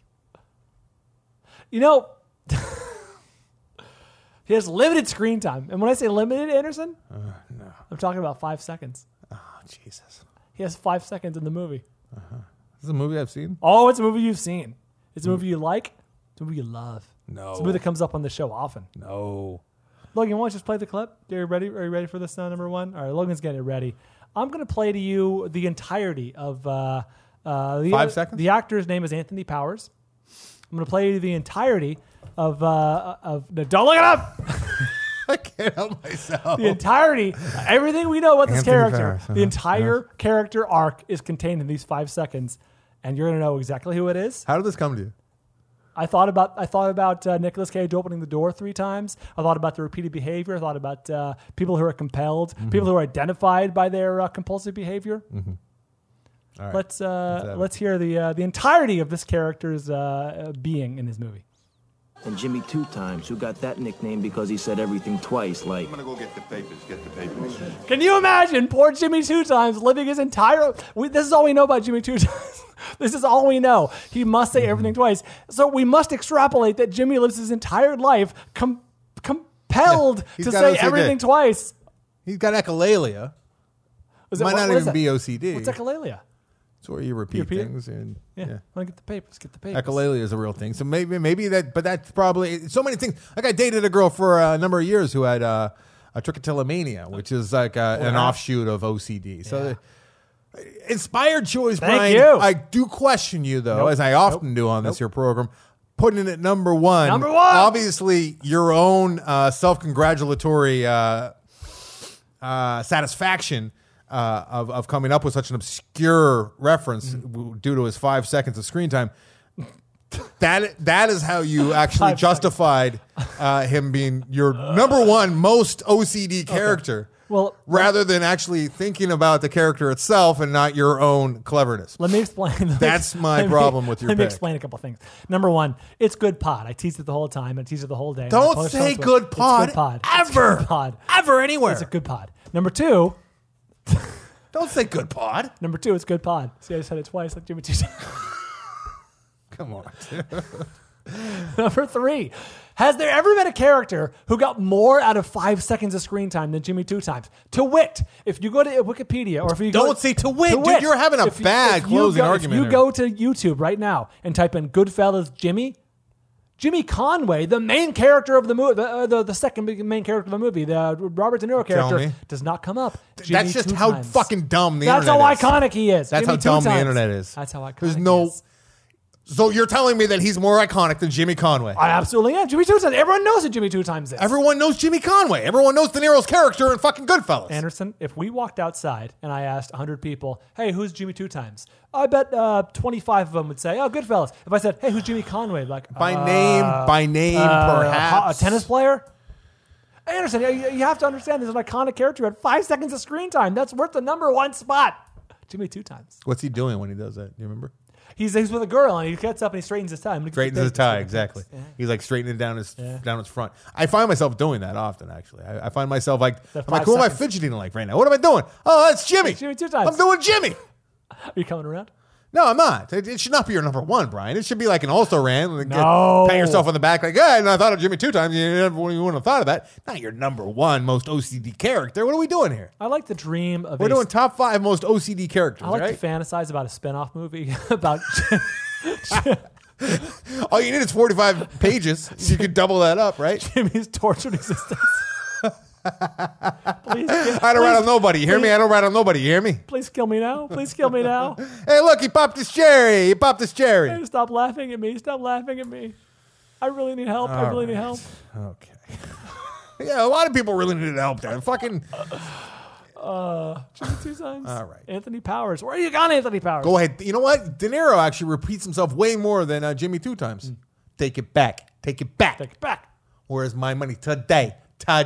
You know, he has limited screen time. And when I say limited, Anderson, No. I'm talking about 5 seconds. Oh, Jesus. He has 5 seconds in the movie. This is a movie I've seen? Oh, it's a movie you've seen. It's a movie you like. It's a movie you love. No. It's a movie that comes up on the show often. No. Logan, why don't you just play the clip? Are you ready? Are you ready for this number one? All right, Logan's getting it ready. I'm going to play to you the entirety of 5 seconds? The actor's name is Anthony Powers. I'm going to play you the entirety of don't look it up. I can't help myself. The entirety, everything we know about this Anthony character, Powers, the entire character arc is contained in these 5 seconds, and you're going to know exactly who it is. How did this come to you? I thought about Nicolas Cage opening the door 3 times. I thought about the repeated behavior. I thought about people who are compelled, people who are identified by their compulsive behavior. Mm-hmm. All right. Let's hear the entirety of this character's being in his movie. And Jimmy Two Times, who got that nickname because he said everything twice, like... I'm gonna go get the papers, Can you imagine poor Jimmy Two Times living his entire... this is all we know about Jimmy Two Times. This is all we know. He must say everything twice. So we must extrapolate that Jimmy lives his entire life compelled to say everything twice. He's got echolalia. Might not even be OCD. What's echolalia? It's where you repeat things. And yeah. Want to get the papers? Get the papers. Echolalia is a real thing. So maybe that, but that's probably so many things. Like I dated a girl for a number of years who had a trichotillomania, which is like an offshoot of OCD. So inspired choice, Brian. You. I do question you though, as I often do on this here program. Putting it at number one. Number one. Obviously, your own self-congratulatory satisfaction of coming up with such an obscure reference due to his 5 seconds of screen time. That is how you actually justified him being your number one most OCD character. Well, rather than actually thinking about the character itself and not your own cleverness. Let me explain. That's my problem with your Let me pick. explain a couple things. Number one, it's good pod. I teased it the whole time. I teased it the whole day. Don't say good pod, it's good pod. ever. It's good pod. Ever, anywhere. It's a good pod. Number two. Don't say good pod. Number two, it's good pod. See, I said it twice like Jimmy Two Times. Come on. Number three, has there ever been a character who got more out of 5 seconds of screen time than Jimmy Two Times? To wit, if you go to Wikipedia or if you Don't say to wit. Dude, you're having a bad closing argument. If you go to YouTube right now and type in Goodfellas Jimmy Conway, the main character of the movie, the second main character of the movie, the Robert De Niro character, does not come up. That's just how fucking dumb the internet is. That's how iconic he is. That's Jimmy how dumb Two the Times. internet is. That's how iconic There's he no... is. So you're telling me that he's more iconic than Jimmy Conway? I absolutely am. Jimmy Two Times. Everyone knows who Jimmy Two Times is. Everyone knows Jimmy Conway. Everyone knows De Niro's character in fucking Goodfellas. Anderson, if we walked outside and I asked 100 people, hey, who's Jimmy Two Times? I bet 25 of them would say, oh, Goodfellas. If I said, hey, who's Jimmy Conway? Like By name, perhaps. A tennis player? Anderson, you have to understand there's an iconic character who had 5 seconds of screen time. That's worth the number one spot. Jimmy Two Times. What's he doing when he does that? Do you remember? He's with a girl and he gets up and he straightens his tie. Straightens his tie, exactly. Yeah. He's like straightening down his front. I find myself doing that often, actually. I find myself like, who am I fidgeting like right now? What am I doing? Oh, that's Jimmy. It's Jimmy Two Times. I'm doing Jimmy. Are you coming around? No, I'm not. It should not be your number one, Brian. It should be like an also-ran. Like No. Pat yourself on the back like, and I thought of Jimmy Two Times. You wouldn't have thought of that. Not your number one most OCD character. What are we doing here? I like the dream of We're doing top 5 most OCD characters, I like right? to fantasize about a spin-off movie about... All you need is 45 pages. You could double that up, right? Jimmy's tortured existence. Please, I don't rattle nobody. You hear me? I don't rattle nobody. You hear me? Please kill me now. Please kill me now. Hey, look, he popped his cherry. He popped his cherry. Hey, stop laughing at me. Stop laughing at me. I really need help. I really need help. Okay. Yeah, a lot of people really needed help there. Fucking... Jimmy Two Times. All right. Anthony Powers. Where are you gone, Anthony Powers? Go ahead. You know what? De Niro actually repeats himself way more than Jimmy Two Times. Take it back. Take it back. Take it back. Where's my money today?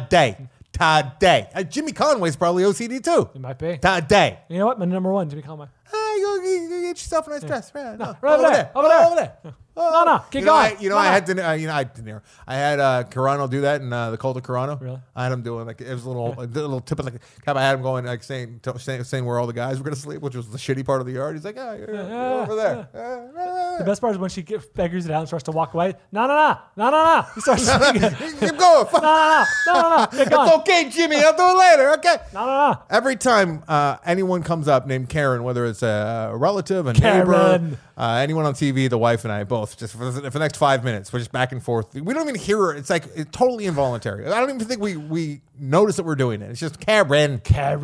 Jimmy Conway's probably OCD too. It might be. Today. You know what? My number one, Jimmy Conway. Hey, you get yourself a nice dress. Right, No, right over there. No, keep going. I had I had Carano do that in the Cult of Carano. Really? I had him doing like it was a little tip of the cap. I had him going like saying where all the guys were gonna sleep, which was the shitty part of the yard. He's like, you're over there. The best part is when she figures it out and starts to walk away. No. He starts keep going. No. Get going. It's okay, Jimmy. I'll do it later. Okay. No. Every time anyone comes up named Karen, whether it's a relative, a Karen. neighbor, anyone on TV, the wife and I both, just for the next 5 minutes, we're just back and forth. We don't even hear her. It's like it's totally involuntary. I don't even think we notice that we're doing it. It's just Karen.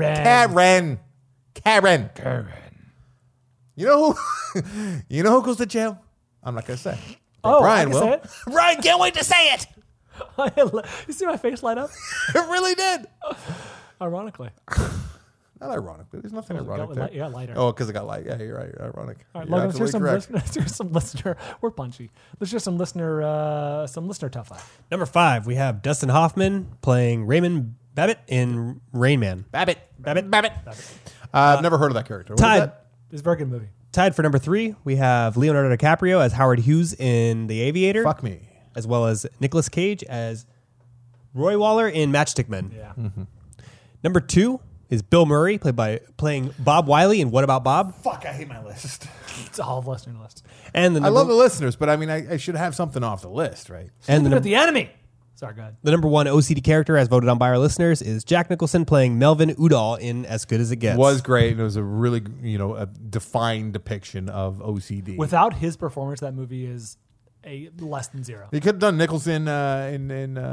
You know who goes to jail? I'm not gonna say. But Brian will. Say it. Brian can't wait to say it. You see my face light up? It really did. Ironically. Not ironically. There's nothing ironic there. You got lighter. Oh, because it got light. Yeah, you're right. You're ironic. All right, You're Logan, let's hear correct. some listener. We're punchy. Let's hear some listener top five. Number 5, we have Dustin Hoffman playing Raymond Babbitt in Rain Man. Babbitt. I've never heard of that character. What is Tied. that? It's a very good movie. Tied for number 3, we have Leonardo DiCaprio as Howard Hughes in The Aviator. Fuck me. As well as Nicolas Cage as Roy Waller in Matchstick Men. Yeah. Mm-hmm. Number 2 is Bill Murray, playing Bob Wiley in What About Bob? Fuck, I hate my list. It's all of listener lists. And I love the listeners, but I mean, I should have something off the list, right? And the enemy. Sorry, go ahead. The number 1 OCD character, as voted on by our listeners, is Jack Nicholson playing Melvin Udall in As Good as It Gets. Was great. And it was a really, a defined depiction of OCD. Without his performance, that movie is a less than 0. He could have done Nicholson in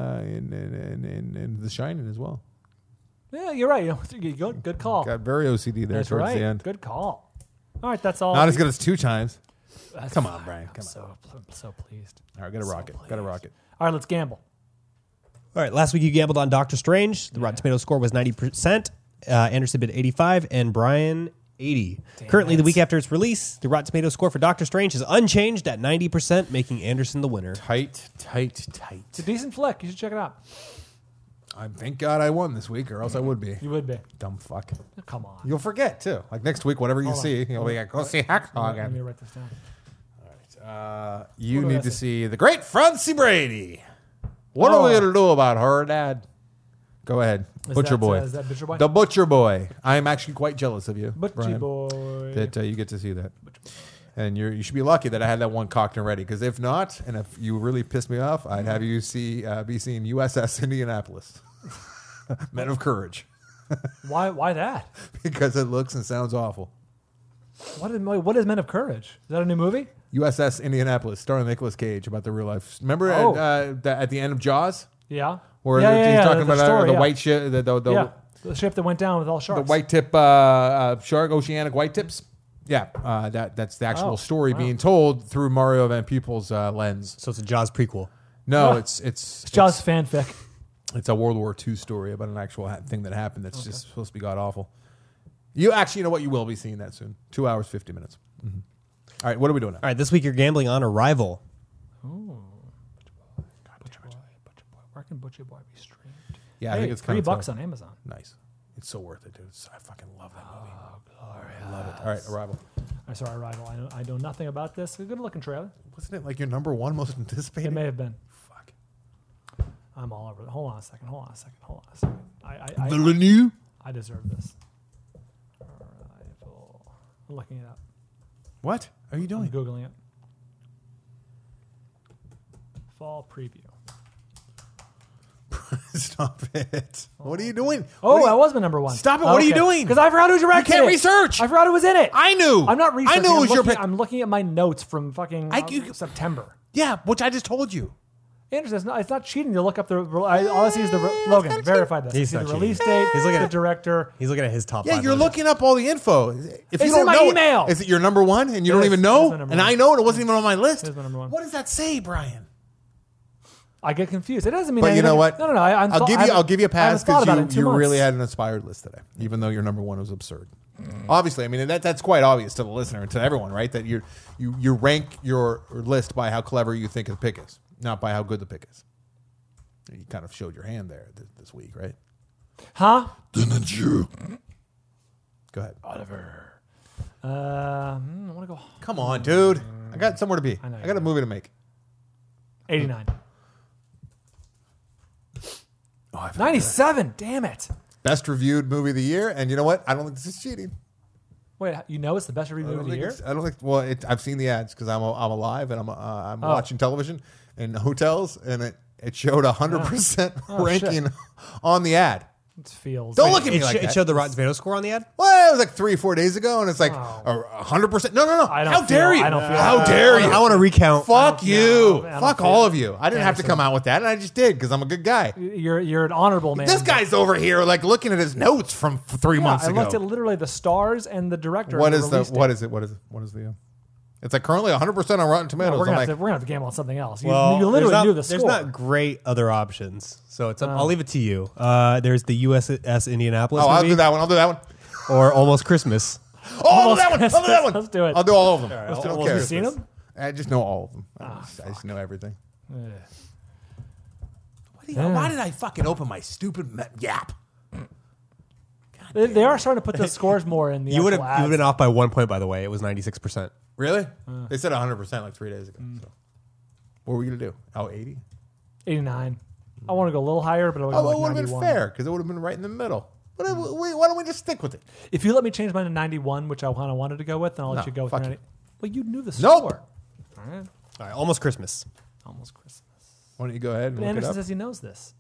The Shining as well. Yeah, you're right. Good call. Got very OCD there That's towards right. the end. Good call. All right, that's all. Not as good as 2 times. Come on, Brian. Come on. I'm so pleased. All right, got to rock it. Got to rock it. All right, let's gamble. All right, last week you gambled on Doctor Strange. The Rotten Tomatoes score was 90%. Anderson bid 85, and Brian 80. Currently, the week after its release, the Rotten Tomatoes score for Doctor Strange is unchanged at 90%, making Anderson the winner. Tight. It's a decent flick. You should check it out. Thank God I won this week, or else I would be. You would be. Dumb fuck. Come on. You'll forget, too. Like next week, whatever you see, you'll be like, go see Hacksaw Let again. me write this down. You What do I need to say? see the great Francie Brady. What are we going to do about her, Dad? Go ahead. Butcher Boy. Is that Butcher Boy? The Butcher Boy. I am actually quite jealous of you, Butcher Brian, Boy. that you get to see that. And you should be lucky that I had that one cocked and ready, because if not, and if you really pissed me off, I'd have you be seeing USS Indianapolis. Men of Courage. Why that? Because it looks and sounds awful. What is Men of Courage? Is that a new movie? USS Indianapolis, starring Nicolas Cage, about the real life. Remember at the end of Jaws? Yeah. Where he's talking about the white ship, the ship that went down with all sharks. the white tip shark, oceanic white tips. Yeah, that's the actual story being told through Mario Van Peebles' lens. So it's a Jaws prequel. No, it's Jaws fanfic. It's a World War II story about an actual thing that happened that's just supposed to be god awful. You know what? You will be seeing that soon. 2 hours, 50 minutes. Mm-hmm. All right, what are we doing now? All right, this week you're gambling on Arrival. Ooh. Butcher Boy. Where can Butcher Boy be streamed? Yeah, I think it's kind $3 of on Amazon. Nice. It's so worth it, dude. I fucking love that movie. Oh, glory. I love it. All right, Arrival. I saw Arrival. I know nothing about this. A good looking trailer. Wasn't it like your number one most anticipated? It may have been. Fuck. I'm all over it. Hold on a second. Villeneuve? I deserve this. Arrival. I'm looking it up. What are you doing? I'm Googling it. Fall preview. Stop it. What are you doing? Oh, that was my number one. Stop it. What are you doing? Because I forgot who directed it. You can't research. I forgot who was in it. I knew. I'm not researching. I knew it was your pick. I'm looking at my notes from fucking September. Yeah, which I just told you. Interesting. It's not cheating to look up the. All I see is the Logan. Verify this. He's I not see the cheating. release date. He's looking the at- director. He's looking at his top Yeah, 5. you're looking up all the info. If It's you don't in my know email. Is it your number one and you don't It even is. know? It is my number And one. I know, and it wasn't even on my list. It is my number one. What does that say, Brian? I get confused. It doesn't mean. But you anything. know what? No. I'll give you a pass because you months. really had an inspired list today, even though your number one was absurd. Obviously, I mean that's quite obvious to the listener and to everyone, right? That you rank your list by how clever you think the pick is, not by how good the pick is. You kind of showed your hand there this week, right? Huh? Didn't you? Go ahead. Oliver. I want to go. Come on, dude. I got somewhere to be. I got a movie to make. 89. Oh, 97. Damn it. Best reviewed movie of the year. And you know what? I don't think this is cheating. Wait, you know it's the best reviewed movie of the year? I don't think. Well, I've seen the ads because I'm alive and I'm watching television in hotels, and it showed 100% ranking on the ad. It feels. Don't look at me like that. It showed the Rotten Tomatoes score on the ad? Well, it was like 3 or 4 days ago, and it's like 100%. No. How dare you? I don't feel How dare you? I want to recount. Fuck you. I don't Fuck feel all it. of you. I didn't have to come out with that, and I just did because I'm a good guy. You're an honorable man. This guy's over here like looking at his notes from 3 months ago. I looked at literally the stars and the director. What and is the the? What is it? What is the? It's like currently 100% on Rotten Tomatoes. We're gonna I'm have to gamble on something else. You Well, literally knew the there's score. not great other options, so it's. I'll leave it to you. There's the USS Indianapolis. I'll movie, do that one. I'll do that one. Or Almost Christmas. Oh, I'll do that one. I'll do that one. Let's do it. I'll do all of them. Let's I do it. don't Have care. you seen them? I just know all of them. I just know everything. Yeah. Why did I fucking open my stupid Yap? They are starting to put the scores more in the. You would actual have ads. been off by 1 point, by the way. It was 96%. Really? They said 100% like 3 days ago. So. What were we gonna do? Oh, 80? 89. I want to go a little higher, but I'll go Oh, like it would have 91. been fair because it would have been right in the middle. Why don't we just stick with it? If you let me change mine to 91, which I kind of wanted to go with, then I'll let No, you go with fuck 90. you. Well, you knew the Nope. score. All right. All right, Almost Christmas. Almost Christmas. Why don't you go ahead and But look it Anderson up? says he knows this.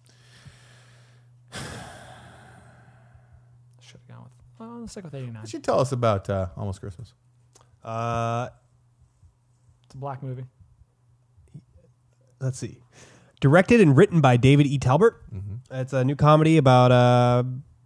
Should have gone with. Well, let's stick with 89. You should tell us about Almost Christmas. It's a black movie. Let's see. Directed and written by David E. Talbert. It's a new comedy about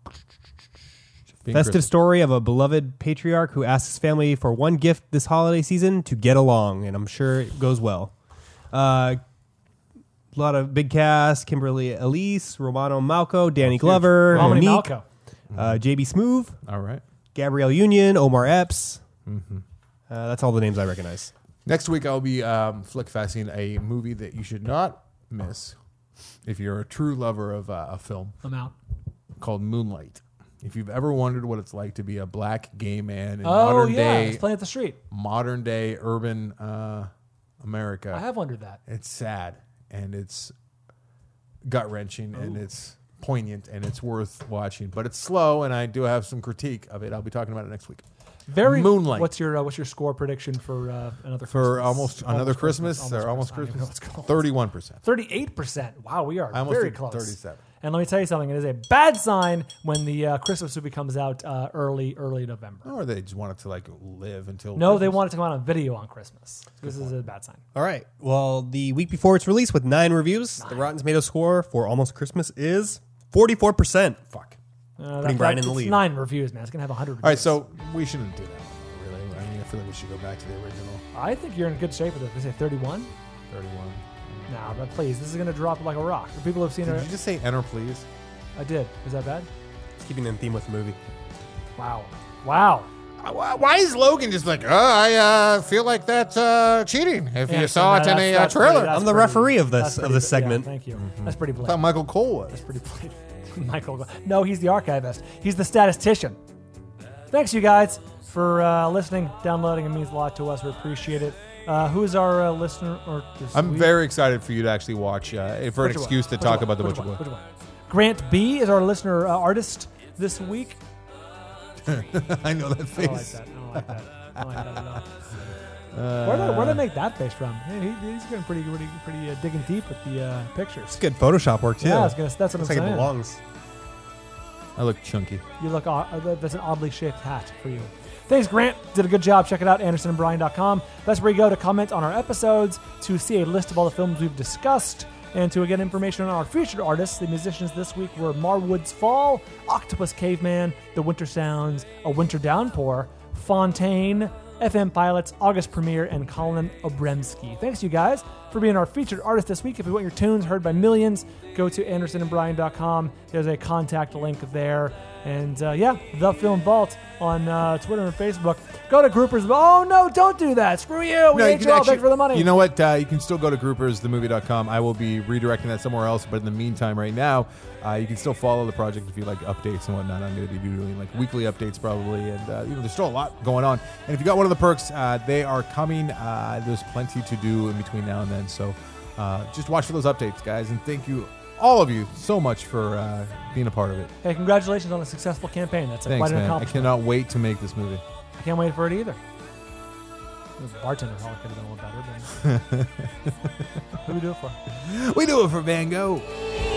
Being festive Christmas. story of a beloved patriarch who asks his family for one gift this holiday season to get along, and I'm sure it goes well. A lot of big cast: Kimberly Elise, Romano Malco, Danny Glover, Romany Monique, Malco. J.B. Smoove, All right. Gabrielle Union, Omar Epps. That's all the names I recognize. Next week, I'll be flick fasting a movie that you should not miss if you're a true lover of a film I'm out. called Moonlight. If you've ever wondered what it's like to be a black gay man in Oh, yeah. It's playing at the street. modern day urban America, I have wondered that. it's sad and it's gut wrenching and it's poignant and it's worth watching. But it's slow, and I do have some critique of it. I'll be talking about it next week. Moonlight. What's your score prediction for another For Christmas? another Christmas or almost I don't even know Christmas? what's called. 31%. 38%. Wow, we are I almost very did close. 37. And let me tell you something. It is a bad sign when the Christmas movie comes out early November. Or they just want it to like live until No, Christmas. they want it to come out on video on Christmas. This is a bad sign. All right. Well, the week before its release with 9 reviews, the Rotten Tomatoes score for Almost Christmas is 44%. Fuck. Putting Brian in the it's lead. 9 reviews, man. It's going to have 100 reviews. All right, so we shouldn't do that one, really. I mean, I feel like we should go back to the original. I think you're in good shape with it. They say 31? 31. No, but please. This is going to drop like a rock. The people who have seen Did it. you just say enter, please? I did. Is that bad? It's keeping in theme with the movie. Wow. Why is Logan just like, I feel like that's cheating if you saw it in a that's trailer? pretty- I'm the referee of that's this pretty- segment. Yeah, thank you. That's pretty I thought blatant. Michael Cole was. That's pretty blatant. Michael. No, he's the archivist. He's the statistician. Thanks, you guys, for listening, downloading. It means a lot to us. We appreciate it. Who's our listener? I'm very excited for you to actually watch for an excuse to talk about the Butcher Boy. Which one? Grant B is our listener artist this week. I know that face. I like that. I don't like that. I don't like that at all. Where did I make that face from? Yeah, he's getting pretty digging deep with the pictures. It's good Photoshop work, too. Yeah, that's what I'm Looks like saying. it belongs. I look chunky. You look. That's an oddly shaped hat for you. Thanks, Grant. Did a good job. Check it out, AndersonandBryan.com. That's where you go to comment on our episodes, to see a list of all the films we've discussed, and to get information on our featured artists. The musicians this week were Marwood's Fall, Octopus Caveman, The Winter Sounds, A Winter Downpour, Fontaine, FM Pilots, August Premiere, and Colin Obremski. Thanks, you guys. for being our featured artist this week. If you want your tunes heard by millions, go to andersonandbrian.com. There's a contact link there. And The Film Vault on Twitter and Facebook. Go to Groupers. Oh, no, don't do that. Screw you. We hate you all. Thanks for the money. You know what? You can still go to groupersthemovie.com. I will be redirecting that somewhere else. But in the meantime, right now, you can still follow the project if you like updates and whatnot. I'm going to be doing like weekly updates probably. And there's still a lot going on. And if you got one of the perks, they are coming. There's plenty to do in between now and then. So just watch for those updates, guys. And thank you, all of you, so much for being a part of it. Hey, congratulations on a successful campign. That's Thanks, quite an man. I accomplishment. cannot wait to make this movie. I can't wait for it either. The bartender probably could have done a little better. But who do we do it for? We do it for Van Gogh.